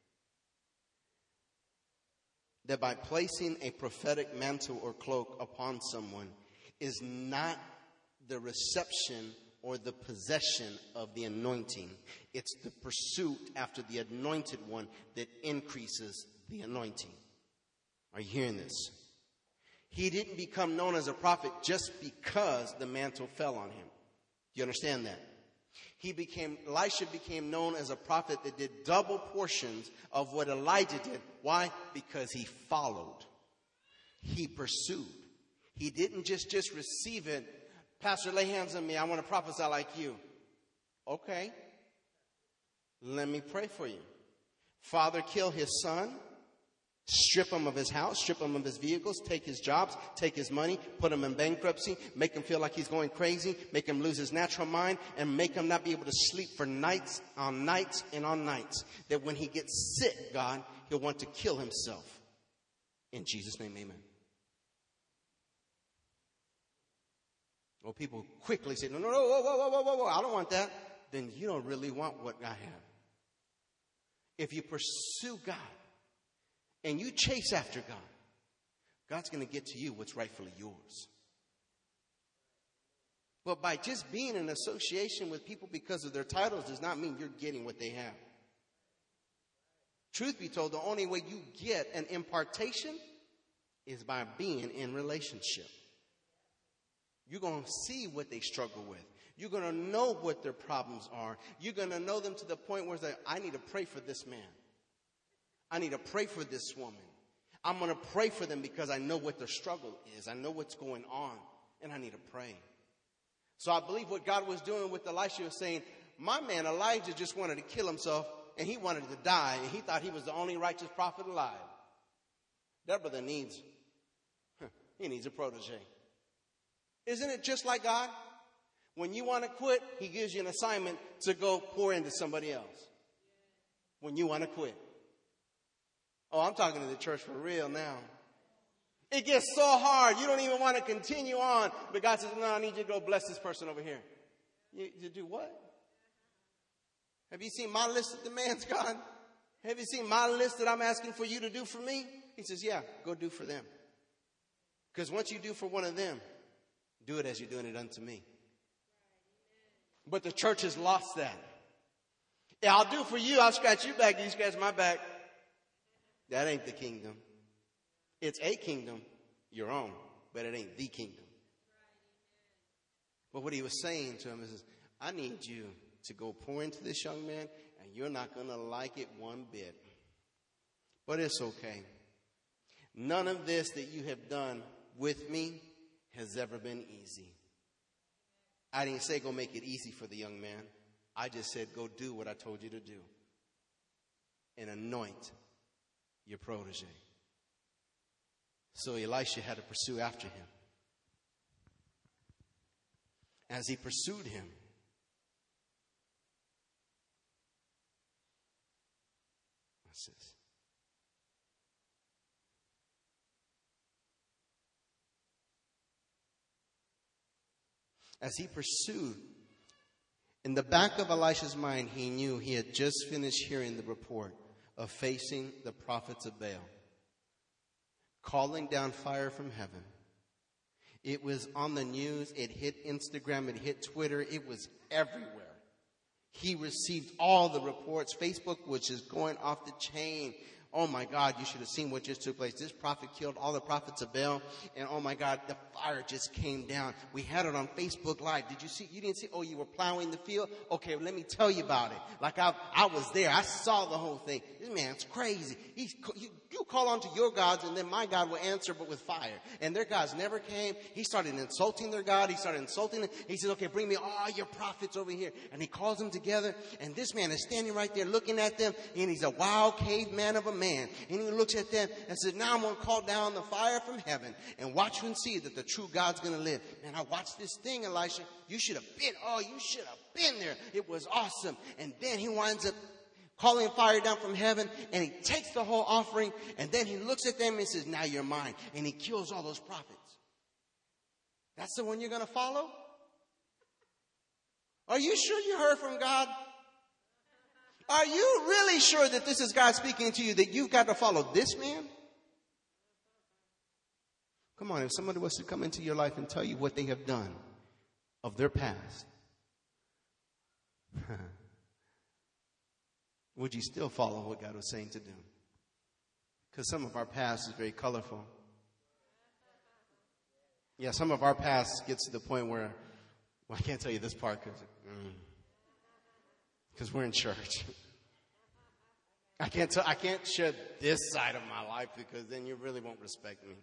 that by placing a prophetic mantle or cloak upon someone is not the reception or the possession of the anointing. It's the pursuit after the anointed one that increases the anointing. Are you hearing this? He didn't become known as a prophet just because the mantle fell on him. Do you understand that? He became, Elisha became known as a prophet that did double portions of what Elijah did. Why? Because he followed. He pursued. He didn't just, just receive it. Pastor, lay hands on me. I want to prophesy like you. Okay. Let me pray for you. Father, kill his son. Strip him of his house, strip him of his vehicles, take his jobs, take his money, put him in bankruptcy, make him feel like he's going crazy, make him lose his natural mind, and make him not be able to sleep for nights on nights and on nights. That when he gets sick, God, he'll want to kill himself. In Jesus' name, amen. Well, people quickly say, no, no, no, whoa, whoa, whoa, whoa, whoa, I don't want that. Then you don't really want what I have. If you pursue God, and you chase after God, God's going to get to you what's rightfully yours. But by just being in association with people because of their titles does not mean you're getting what they have. Truth be told, the only way you get an impartation is by being in relationship. You're going to see what they struggle with. You're going to know what their problems are. You're going to know them to the point where it's like, I need to pray for this man. I need to pray for this woman. I'm going to pray for them because I know what their struggle is. I know what's going on, and I need to pray. So I believe what God was doing with Elisha was saying, my man Elijah just wanted to kill himself, and he wanted to die, and he thought he was the only righteous prophet alive. That brother needs, he needs a protege. Isn't it just like God? When you want to quit, he gives you an assignment to go pour into somebody else. When you want to quit. Oh, I'm talking to the church for real now. It gets so hard. You don't even want to continue on. But God says, no, I need you to go bless this person over here. You, you do what? Have you seen my list of demands, God? Have you seen my list that I'm asking for you to do for me? He says, yeah, go do for them. Because once you do for one of them, do it as you're doing it unto me. But the church has lost that. Yeah, I'll do for you. I'll scratch your back. You scratch my back. That ain't the kingdom. It's a kingdom, your own, but it ain't the kingdom. But what he was saying to him is, I need you to go pour into this young man, and you're not going to like it one bit. But it's okay. None of this that you have done with me has ever been easy. I didn't say go make it easy for the young man. I just said go do what I told you to do and anoint your protege. So Elisha had to pursue after him. As he pursued him, what's this? As he pursued, in the back of Elisha's mind, he knew he had just finished hearing the report of facing the prophets of Baal, calling down fire from heaven. It was on the news. It hit Instagram. It hit Twitter. It was everywhere. He received all the reports. Facebook was just going off the chain. Oh my God, you should have seen what just took place. This prophet killed all the prophets of Baal. And oh my God, the fire just came down. We had it on Facebook Live. Did you see? You didn't see? Oh, you were plowing the field? Okay, well, let me tell you about it. Like I, I was there. I saw the whole thing. This man's crazy. He's, you, you call on to your gods and then my God will answer, but with fire. And their gods never came. He started insulting their God. He started insulting them. He said, okay, bring me all your prophets over here. And he calls them together. And this man is standing right there looking at them. And he's a wild caveman of a man. And he looks at them and says, now I'm going to call down the fire from heaven and watch and see that the true God's going to live. And I watched this thing, Elisha. You should have been, oh, you should have been there. It was awesome. And then he winds up calling fire down from heaven, and he takes the whole offering, and then he looks at them and says, now you're mine. And he kills all those prophets. That's the one you're going to follow? Are you sure you heard from God? Are you really sure that this is God speaking to you, that you've got to follow this man? Come on, if somebody was to come into your life and tell you what they have done of their past, would you still follow what God was saying to do? Because some of our past is very colorful. Yeah, some of our past gets to the point where, well, I can't tell you this part because mm, because we're in church. I can't tell, I can't share this side of my life because then you really won't respect me.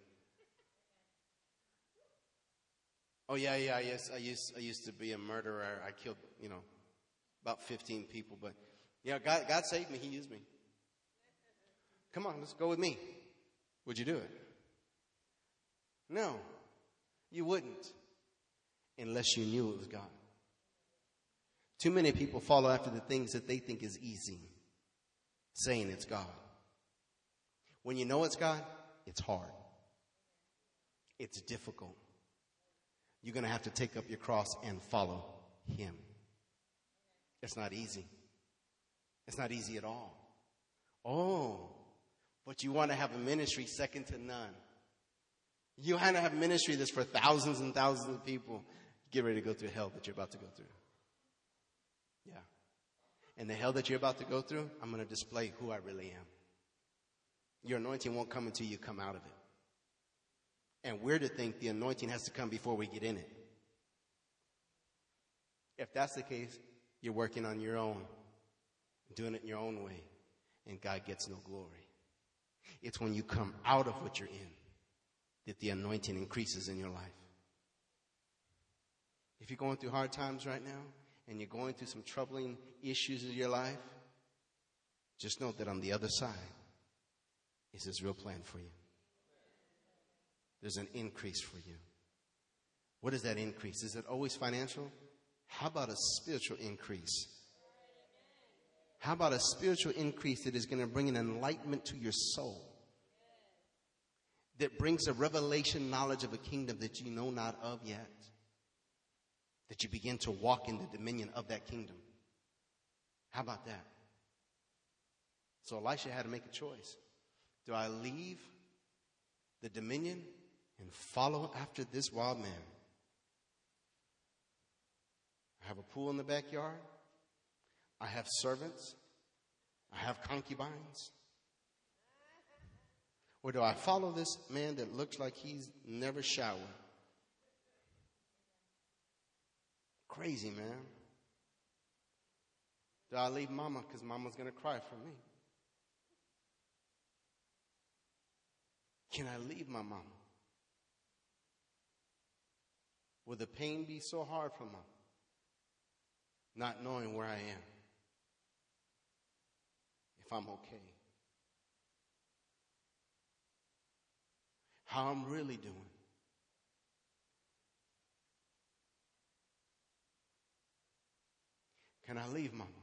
Oh yeah, yeah, yes, I used I used to be a murderer. I killed, you know, about fifteen people, but yeah, God God saved me. He used me. Come on, let's go with me. Would you do it? No, you wouldn't, unless you knew it was God. Too many people follow after the things that they think is easy, saying it's God. When you know it's God, it's hard. It's difficult. You're going to have to take up your cross and follow him. It's not easy. It's not easy at all. Oh, but you want to have a ministry second to none. You want to have ministry that's for thousands and thousands of people. Get ready to go through hell that you're about to go through. Yeah. And the hell that you're about to go through, I'm going to display who I really am. Your anointing won't come until you come out of it. And we're to think the anointing has to come before we get in it. If that's the case, you're working on your own, doing it in your own way, and God gets no glory. It's when you come out of what you're in that the anointing increases in your life. If you're going through hard times right now, and you're going through some troubling issues in your life, just know that on the other side is His real plan for you. There's an increase for you. What is that increase? Is it always financial? How about a spiritual increase? How about a spiritual increase that is going to bring an enlightenment to your soul? That brings a revelation knowledge of a kingdom that you know not of yet. That you begin to walk in the dominion of that kingdom. How about that? So Elisha had to make a choice. Do I leave the dominion and follow after this wild man? I have a pool in the backyard. I have servants. I have concubines. Or do I follow this man that looks like he's never showered? Crazy, man. Do I leave mama because mama's going to cry for me? Can I leave my mama? Will the pain be so hard for mama? Not knowing where I am. If I'm okay. How I'm really doing. Can I leave mama?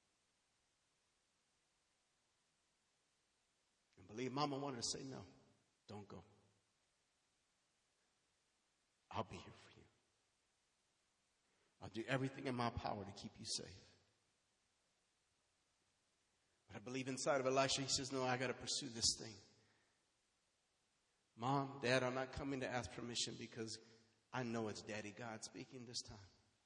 And believe mama wanted to say no. Don't go. I'll be here for you. I'll do everything in my power to keep you safe. But I believe inside of Elisha, he says, no, I got to pursue this thing. Mom, Dad, I'm not coming to ask permission because I know it's Daddy God speaking this time.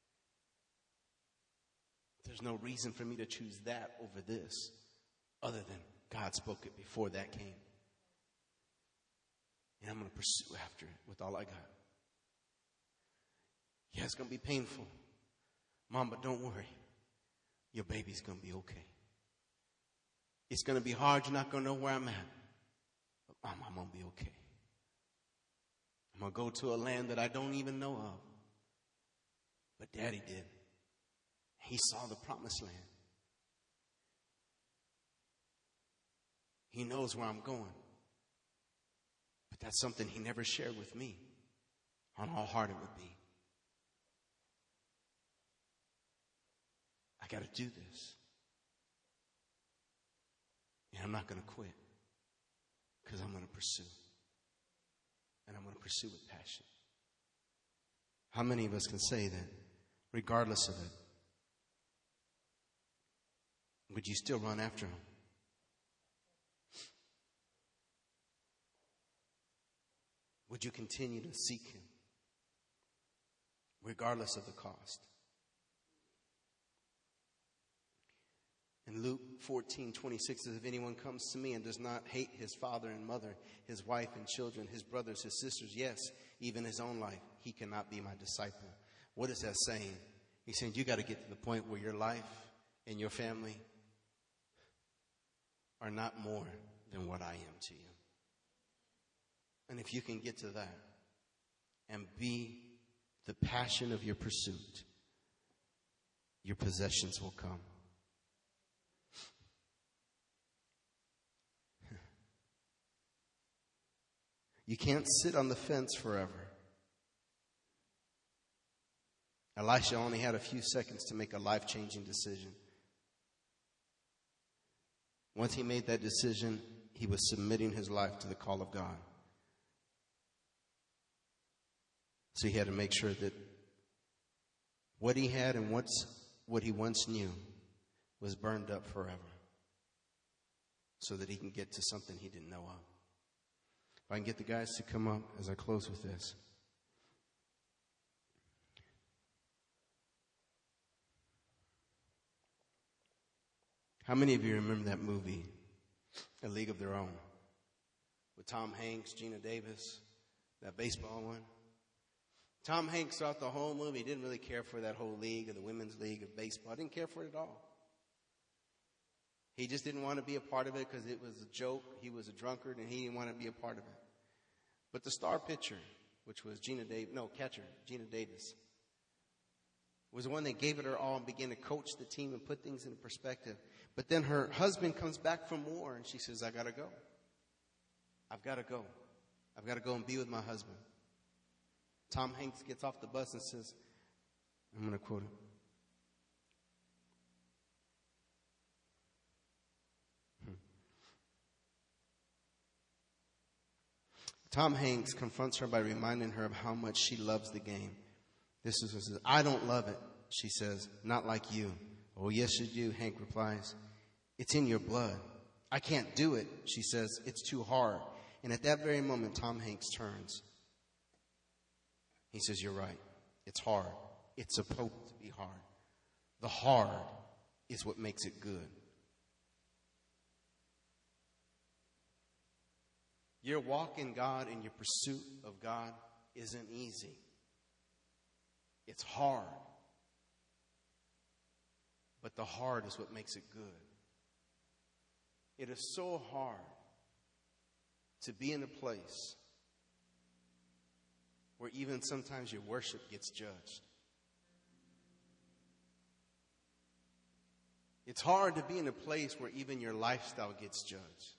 There's no reason for me to choose that over this other than God spoke it before that came. And I'm going to pursue after it with all I got. Yeah, it's going to be painful. Mom, but don't worry. Your baby's going to be okay. It's going to be hard. You're not going to know where I'm at. But Mom, I'm going to be okay. I'm going to go to a land that I don't even know of. But Daddy did. He saw the promised land. He knows where I'm going. But that's something he never shared with me on how hard it would be. I got to do this. And I'm not going to quit because I'm going to pursue. And I'm going to pursue with passion. How many of us can say that regardless of it, would you still run after him? Would you continue to seek him regardless of the cost? In Luke fourteen twenty-six says, if anyone comes to me and does not hate his father and mother, his wife and children, his brothers, his sisters, yes, even his own life, he cannot be my disciple. What is that saying? He's saying you got to get to the point where your life and your family are not more than what I am to you. And if you can get to that and be the passion of your pursuit, your possessions will come. You can't sit on the fence forever. Elisha only had a few seconds to make a life-changing decision. Once he made that decision, he was submitting his life to the call of God. So he had to make sure that what he had and what's, what he once knew was burned up forever so that he can get to something he didn't know of. If I can get the guys to come up as I close with this. How many of you remember that movie, A League of Their Own, with Tom Hanks, Gina Davis, that baseball one? Tom Hanks throughout the whole movie didn't really care for that whole league, or the women's league of baseball. Didn't care for it at all. He just didn't want to be a part of it because it was a joke. He was a drunkard, and he didn't want to be a part of it. But the star pitcher, which was Gina Davis, no, catcher, Gina Davis, was the one that gave it her all and began to coach the team and put things into perspective. But then her husband comes back from war, and she says, I got to go. I've got to go. I've got to go and be with my husband. Tom Hanks gets off the bus and says, I'm going to quote him. Hmm. Tom Hanks confronts her by reminding her of how much she loves the game. This is what says, I don't love it, she says, not like you. Oh, yes, you do, Hank replies. It's in your blood. I can't do it, she says. It's too hard. And at that very moment, Tom Hanks turns. He says, you're right. It's hard. It's supposed to be hard. The hard is what makes it good. Your walk in God and your pursuit of God isn't easy. It's hard. But the hard is what makes it good. It is so hard to be in a place where even sometimes your worship gets judged. It's hard to be in a place where even your lifestyle gets judged.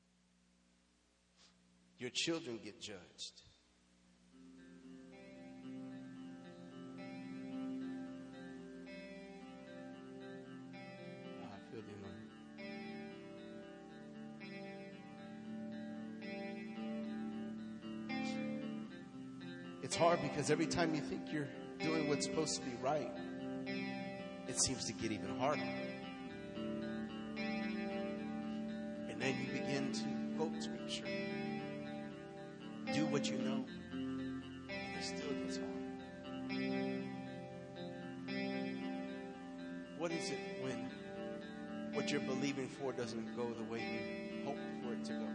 Your children get judged. Oh, I feel the anointing. It's hard because every time you think you're doing what's supposed to be right, it seems to get even harder. And then you begin to quote scripture, do what you know, and it still gets hard. What is it when what you're believing for doesn't go the way you hoped for it to go?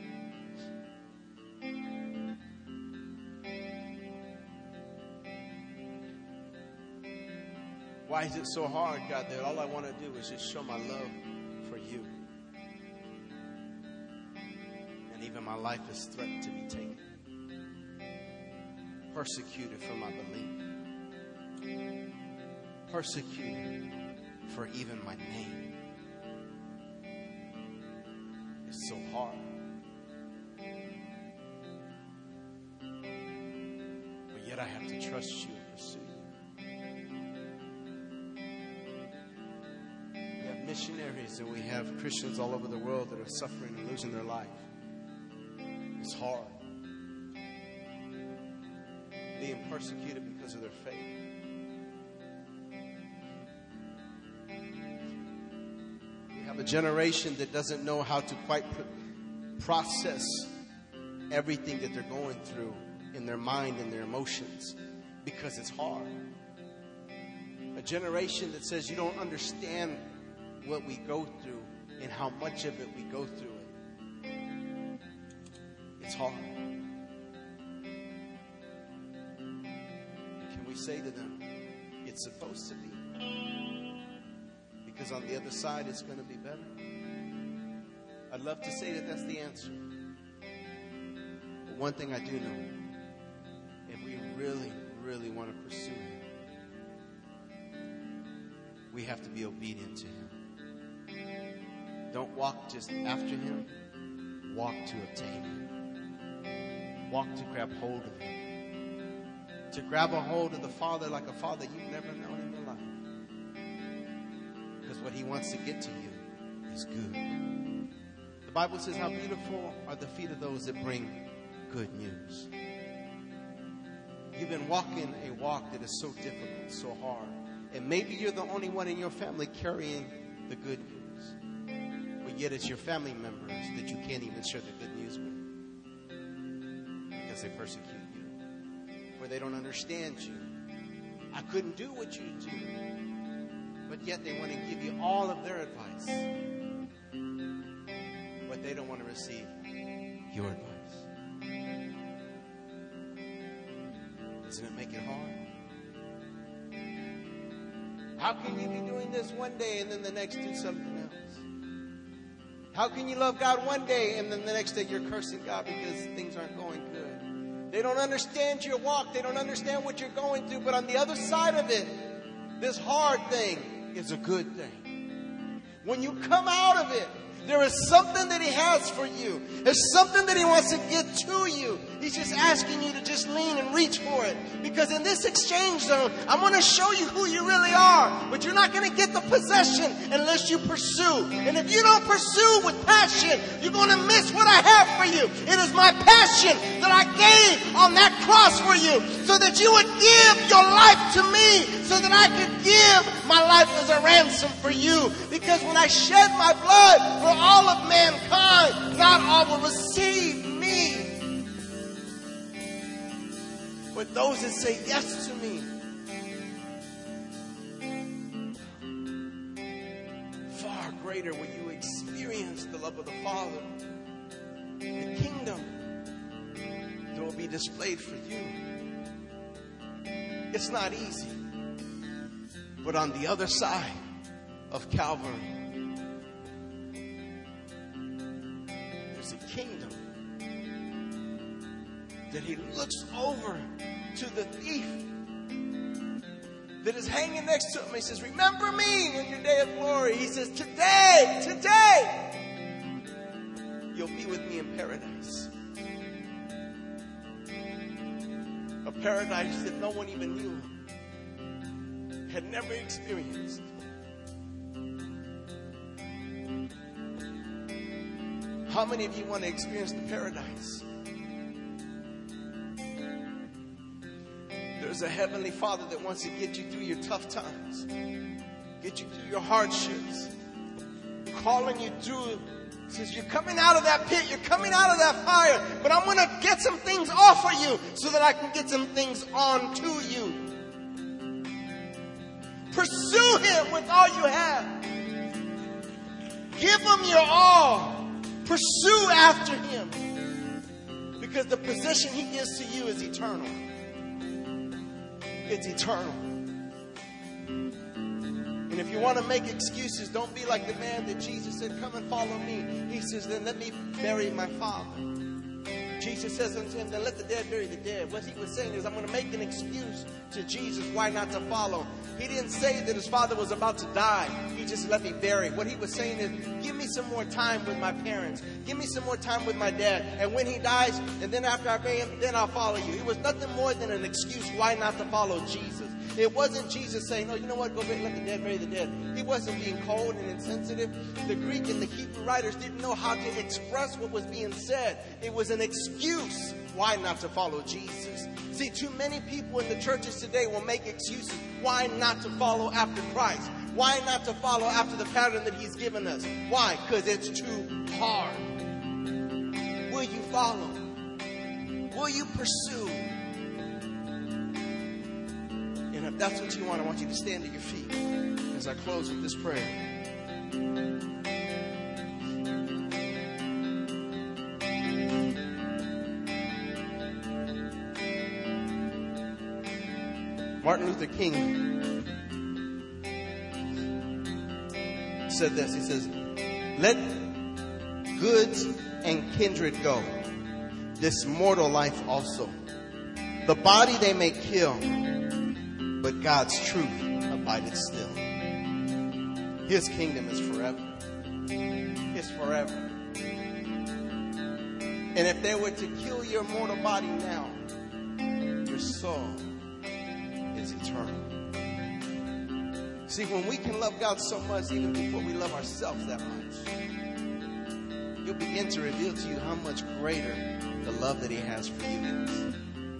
Why is it so hard, God, that all I want to do is just show my love for you? And even my life is threatened to be taken. Persecuted for my belief. Persecuted for even my name. It's so hard. But yet I have to trust you and pursue you. Missionaries and we have Christians all over the world that are suffering and losing their life. It's hard. Being persecuted because of their faith. We have a generation that doesn't know how to quite process everything that they're going through in their mind and their emotions because it's hard. A generation that says you don't understand what we go through and how much of it we go through it. It's hard. Can we say to them, it's supposed to be? Because on the other side, it's going to be better. I'd love to say that that's the answer. But one thing I do know, if we really, really want to pursue Him, we have to be obedient to Him. Don't walk just after Him. Walk to obtain Him. Walk to grab hold of Him. To grab a hold of the Father like a Father you've never known in your life. Because what He wants to get to you is good. The Bible says how beautiful are the feet of those that bring good news. You've been walking a walk that is so difficult, so hard. And maybe you're the only one in your family carrying the good news. But yet it's your family members that you can't even share the good news with. because they persecute you, or they don't understand you. I couldn't do what you do. But yet they want to give you all of their advice. But they don't want to receive your advice. Doesn't it make it hard? How can you be doing this one day and then the next do something else? How can you love God one day and then the next day you're cursing God because things aren't going good? They don't understand your walk. They don't understand what you're going through. But on the other side of it, this hard thing is a good thing. When you come out of it, there is something that He has for you. There's something that He wants to get to you. He's just asking you to just lean and reach for it. Because in this exchange zone, I'm going to show you who you really are. But you're not going to get the possession unless you pursue. And if you don't pursue with passion, you're going to miss what I have for you. It is my passion that I gave on that cross for you, so that you would give your life to me, so that I could give my life as a ransom for you. Because when I shed my blood for all of mankind, not all will receive me. But those that say yes to me, far greater will you experience the love of the Father, the kingdom that will be displayed for you. It's not easy, but on the other side of Calvary, there's a kingdom that He looks over to the thief that is hanging next to him. He says, remember me in your day of glory. He says, today, today, you'll be with me in paradise. A paradise that no one even knew, had never experienced. How many of you want to experience the paradise? There's a heavenly Father that wants to get you through your tough times, get you through your hardships, calling you through. He says, you're coming out of that pit, you're coming out of that fire, but I'm going to get some things off of you so that I can get some things on to you. Pursue Him with all you have. Give Him your all. Pursue after Him, because the position He gives to you is eternal. It's eternal. And if you want to make excuses, don't be like the man that Jesus said, come and follow me. He says, then let me bury my father. Jesus says unto him, then let the dead bury the dead. What He was saying is, I'm going to make an excuse to Jesus why not to follow. He didn't say that His father was about to die. He just let me bury. What He was saying is, give me some more time with my parents. Give me some more time with my dad. And when he dies, and then after I bury him, then I'll follow you. It was nothing more than an excuse why not to follow Jesus. It wasn't Jesus saying, oh, you know what, go let the dead bury the dead. He wasn't being cold and insensitive. The Greek and the Hebrew writers didn't know how to express what was being said. It was an excuse why not to follow Jesus. See, too many people in the churches today will make excuses why not to follow after Christ. Why not to follow after the pattern that He's given us? Why? Because it's too hard. Will you follow? Will you pursue? And if that's what you want, I want you to stand to your feet as I close with this prayer. Martin Luther King said this. He says, let goods and kindred go, this mortal life also. The body they may kill, but God's truth abideth still. His kingdom is forever. It's forever. And if they were to kill your mortal body now, your soul is eternal. See, when we can love God so much, even before we love ourselves that much, He'll begin to reveal to you how much greater the love that He has for you is.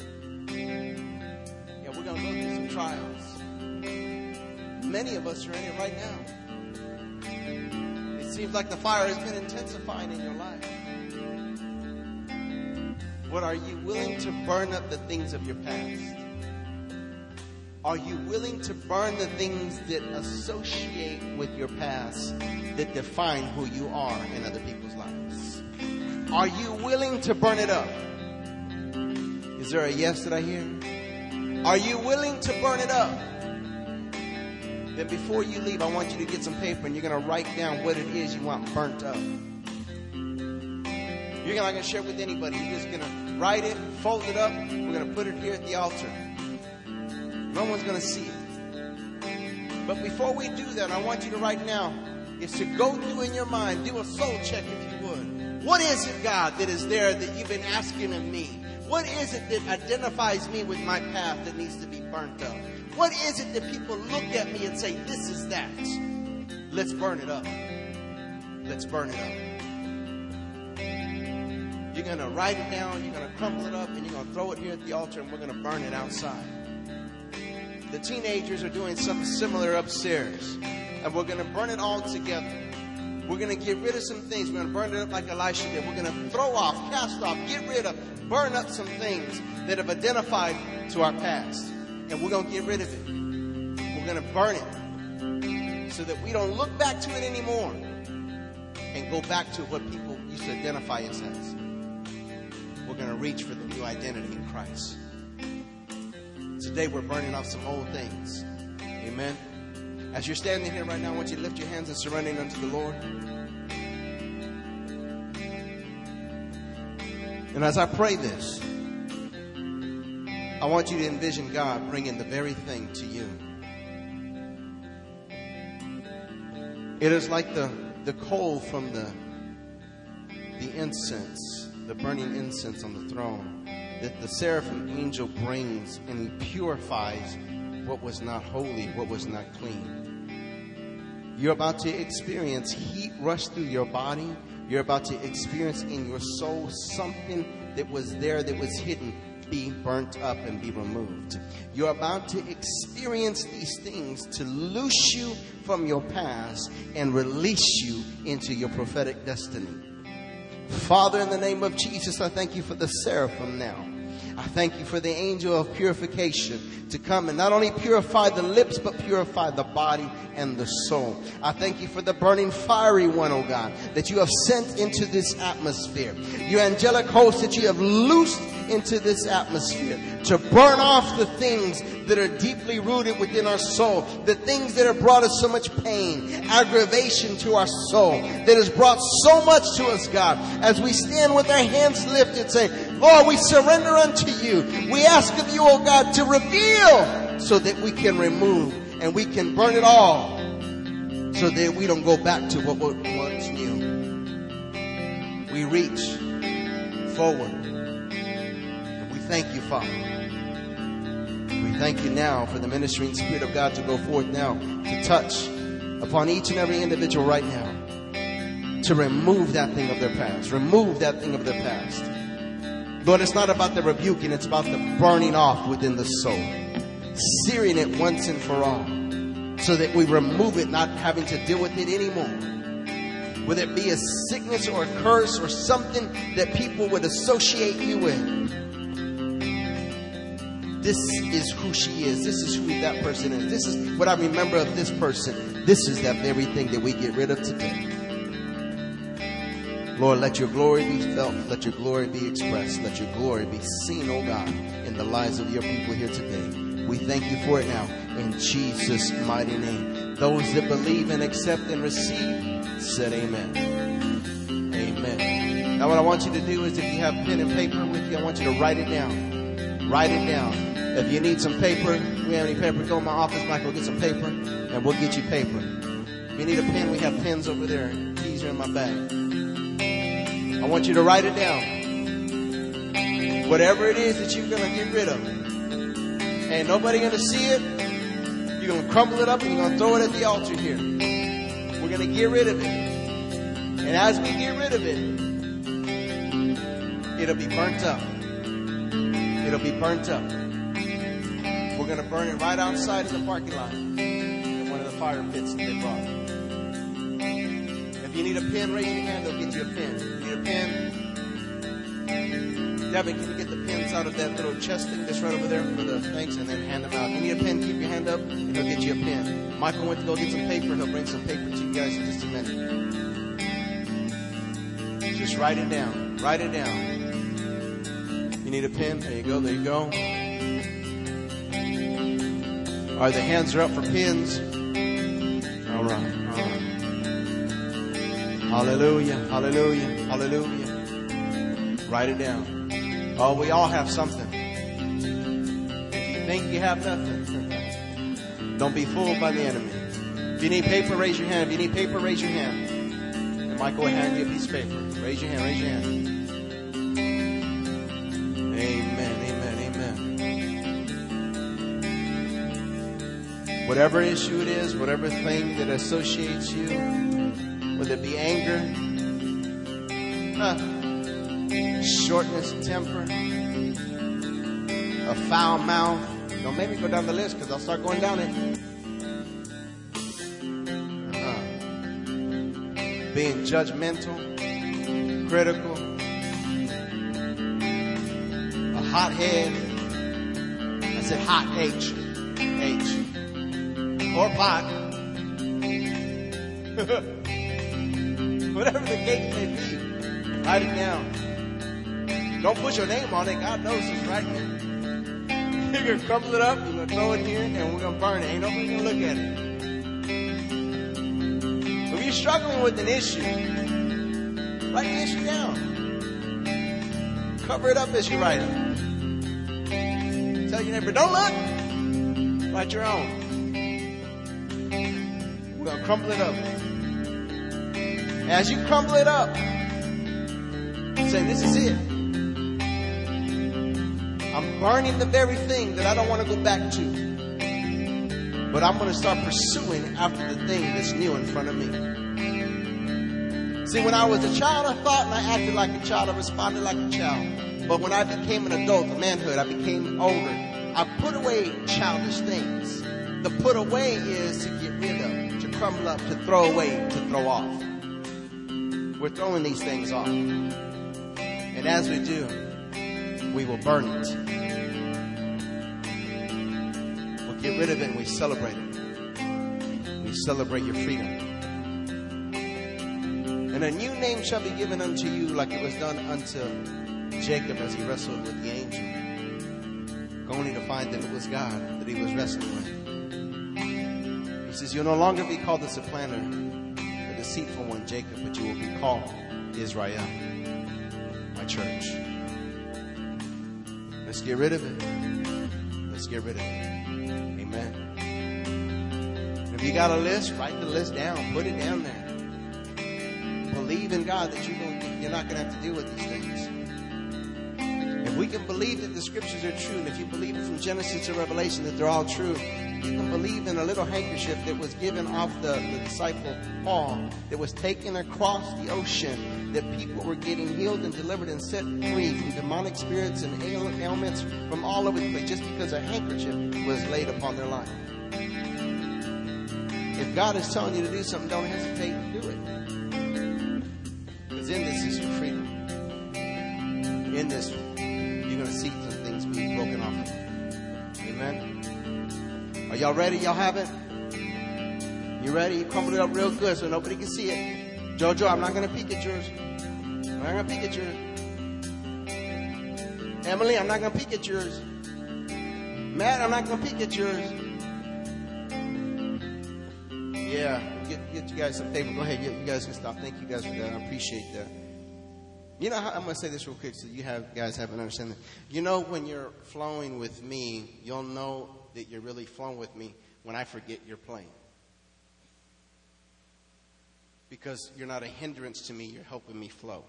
Yeah, we're going to go through some trials. Many of us are in it right now. It seems like the fire has been intensifying in your life. But are you willing to burn up the things of your past? Are you willing to burn the things that associate with your past, that define who you are in other people's lives? Are you willing to burn it up? Is there a yes that I hear? Are you willing to burn it up? Then before you leave, I want you to get some paper and you're going to write down what it is you want burnt up. You're not going to share it with anybody. You're just going to write it, fold it up. We're going to put it here at the altar. No one's going to see it. But before we do that, I want you to right now is to go through in your mind, do a soul check if you would. What is it, God, that is there that you've been asking of me? What is it that identifies me with my path that needs to be burnt up? What is it that people look at me and say, this is that? Let's burn it up. Let's burn it up. You're going to write it down, you're going to crumple it up, and you're going to throw it here at the altar, and we're going to burn it outside. The teenagers are doing something similar upstairs, and we're going to burn it all together. We're going to get rid of some things. We're going to burn it up like Elisha did. We're going to throw off, cast off, get rid of, burn up some things that have identified to our past. And we're going to get rid of it. We're going to burn it so that we don't look back to it anymore and go back to what people used to identify us as. We're going to reach for the new identity in Christ. Today we're burning off some old things. Amen. As you're standing here right now, I want you to lift your hands and surrender unto the Lord. And as I pray this, I want you to envision God bringing the very thing to you. It is like the, the coal from the, the incense, the burning incense on the throne, that the seraphim angel brings and he purifies what was not holy, what was not clean. You're about to experience heat rush through your body. You're about to experience in your soul something that was there that was hidden be burnt up and be removed. You're about to experience these things to loose you from your past and release you into your prophetic destiny. Father, in the name of Jesus, I thank you for the seraphim now. I thank you for the angel of purification to come and not only purify the lips, but purify the body and the soul. I thank you for the burning fiery one, oh God, that you have sent into this atmosphere. Your angelic host that you have loosed into this atmosphere to burn off the things that are deeply rooted within our soul, the things that have brought us so much pain, aggravation to our soul, that has brought so much to us, God. As we stand with our hands lifted, say, Lord, we surrender unto you. We ask of you, oh God, to reveal so that we can remove and we can burn it all so that we don't go back to what was once new. We reach forward. And we thank you, Father. We thank you now for the ministering Spirit of God to go forth now, to touch upon each and every individual right now, to remove that thing of their past, remove that thing of their past. Lord, it's not about the rebuking, it's about the burning off within the soul, searing it once and for all, so that we remove it, not having to deal with it anymore. Whether it be a sickness or a curse or something that people would associate you with. This is who she is. This is who that person is. This is what I remember of this person. This is that very thing that we get rid of today. Lord, let your glory be felt. Let your glory be expressed. Let your glory be seen, oh God, in the lives of your people here today. We thank you for it now in Jesus' mighty name. Those that believe and accept and receive said amen. Amen. Now what I want you to do is, if you have pen and paper with you, I want you to write it down. Write it down. If you need some paper, we have any paper, go in my office, Michael, get some paper, and we'll get you paper. If you need a pen, we have pens over there. Keys are in my bag. I want you to write it down. Whatever it is that you're going to get rid of. Ain't nobody going to see it. You're going to crumble it up and you're going to throw it at the altar here. We're going to get rid of it. And as we get rid of it, it'll be burnt up. It'll be burnt up. We're going to burn it right outside of the parking lot in one of the fire pits that they brought. If you need a pen, raise your hand. They'll get you a pen. If you need a pen, Devin, can you get the pens out of that little chest thing that's right over there for the things, and then hand them out? If you need a pen, keep your hand up, and he'll get you a pen. Michael went to go get some paper. He'll bring some paper to you guys in just a minute. Just write it down. Write it down. You need a pen? There you go. There you go. All right, the hands are up for pens. All right. All right. Hallelujah. Hallelujah. Hallelujah. Write it down. Oh, we all have something. If you think you have nothing, don't be fooled by the enemy. If you need paper, raise your hand. If you need paper, raise your hand. And Michael will hand you a piece of paper. Raise your hand. Raise your hand. Amen. Amen. Amen. Whatever issue it is, whatever thing that associates you, whether it be anger, huh, shortness of temper, a foul mouth. Don't make me go down the list because I'll start going down it. Uh-huh. Being judgmental, critical, a hothead. I said hot, H. H. Or pot. Whatever the case may be, write it down. Don't put your name on it. God knows it's right here. You're going to crumble it up. You're going to throw it here, and we're going to burn it. Ain't nobody going to look at it. If you're struggling with an issue, write the issue down. Cover it up as you write it. Tell your neighbor, don't look. Write your own. We're going to crumble it up. As you crumble it up, say, this is it. I'm burning the very thing that I don't want to go back to. But I'm going to start pursuing after the thing that's new in front of me. See, when I was a child, I thought and I acted like a child. I responded like a child. But when I became an adult, manhood, I became older. I put away childish things. The put away is to get rid of, to crumble up, to throw away, to throw off. We're throwing these things off. And as we do, we will burn it. We'll get rid of it and we celebrate it. We celebrate your freedom. And a new name shall be given unto you like it was done unto Jacob as he wrestled with the angel. Only to find that it was God that he was wrestling with. He says, you'll no longer be called the supplanter, the deceitful one, Jacob, but you will be called Israel, my church. Let's get rid of it. Let's get rid of it. Amen. If you got a list, write the list down. Put it down there. Believe in God that you're, going to, you're not going to have to deal with these things. If we can believe that the scriptures are true, and if you believe it from Genesis to Revelation that they're all true, you can believe in a little handkerchief that was given off the, the disciple Paul, that was taken across the ocean, that people were getting healed and delivered and set free from demonic spirits and ailments from all over the place just because a handkerchief was laid upon their life. If God is telling you to do something, don't hesitate to do it. Because in this is your freedom. In this, you're going to see some things being broken off of you. Amen. Are y'all ready? Y'all have it? You ready? You crumbled it up real good so nobody can see it. Jojo, I'm not going to peek at yours. I'm not going to peek at yours. Emily, I'm not going to peek at yours. Matt, I'm not going to peek at yours. Yeah, get, get you guys some paper. Go ahead. You, you guys can stop. Thank you guys for that. I appreciate that. You know how, I'm going to say this real quick so you have guys have an understanding. You know, when you're flowing with me, you'll know that you're really flowing with me when I forget you're playing. Because you're not a hindrance to me, you're helping me flow.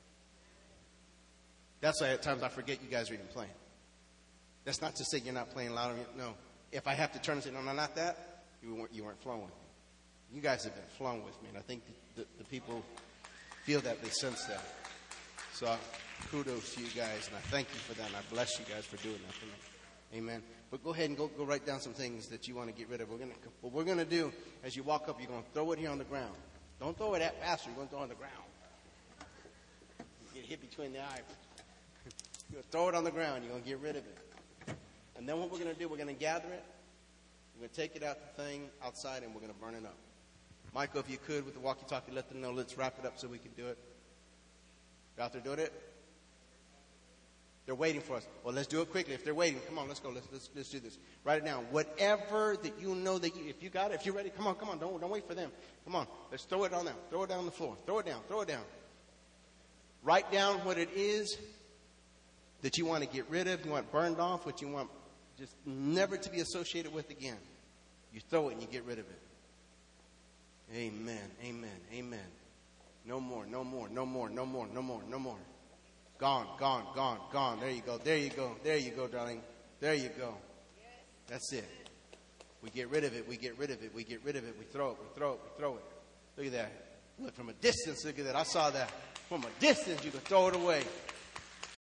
That's why at times I forget you guys are even playing. That's not to say you're not playing louder. No. If I have to turn and say, no, no, not that, you weren't, you weren't flowing with me. You guys have been flowing with me, and I think the, the, the people feel that, they sense that. So kudos to you guys, and I thank you for that, and I bless you guys for doing that for me. Amen. But go ahead and go, go write down some things that you want to get rid of. We're gonna, what we're going to do, as you walk up, you're going to throw it here on the ground. Don't throw it at Pastor. You're going to throw it on the ground. You get hit between the eyes. You're going to throw it on the ground. You're going to get rid of it. And then what we're going to do, we're going to gather it. We're going to take it out the thing outside, and we're going to burn it up. Michael, if you could, with the walkie-talkie, let them know. Let's wrap it up so we can do it. You out there doing it? They're waiting for us. Well, let's do it quickly. If they're waiting, come on, let's go. Let's let's, let's do this. Write it down. Whatever that you know that you, if you got it, if you're ready, come on, come on. Don't don't wait for them. Come on. Let's throw it on down. Throw it down on the floor. Throw it down. Throw it down. Write down what it is that you want to get rid of. You want burned off. What you want just never to be associated with again. You throw it and you get rid of it. Amen. Amen. Amen. No more. No more. No more. No more. No more. No more. Gone, gone, gone, gone. There you go. There you go. There you go, darling. There you go. That's it. We get rid of it. We get rid of it. We get rid of it. We throw it. We throw it. We throw it. Look at that. Look from a distance. Look at that. I saw that. From a distance, you can throw it away.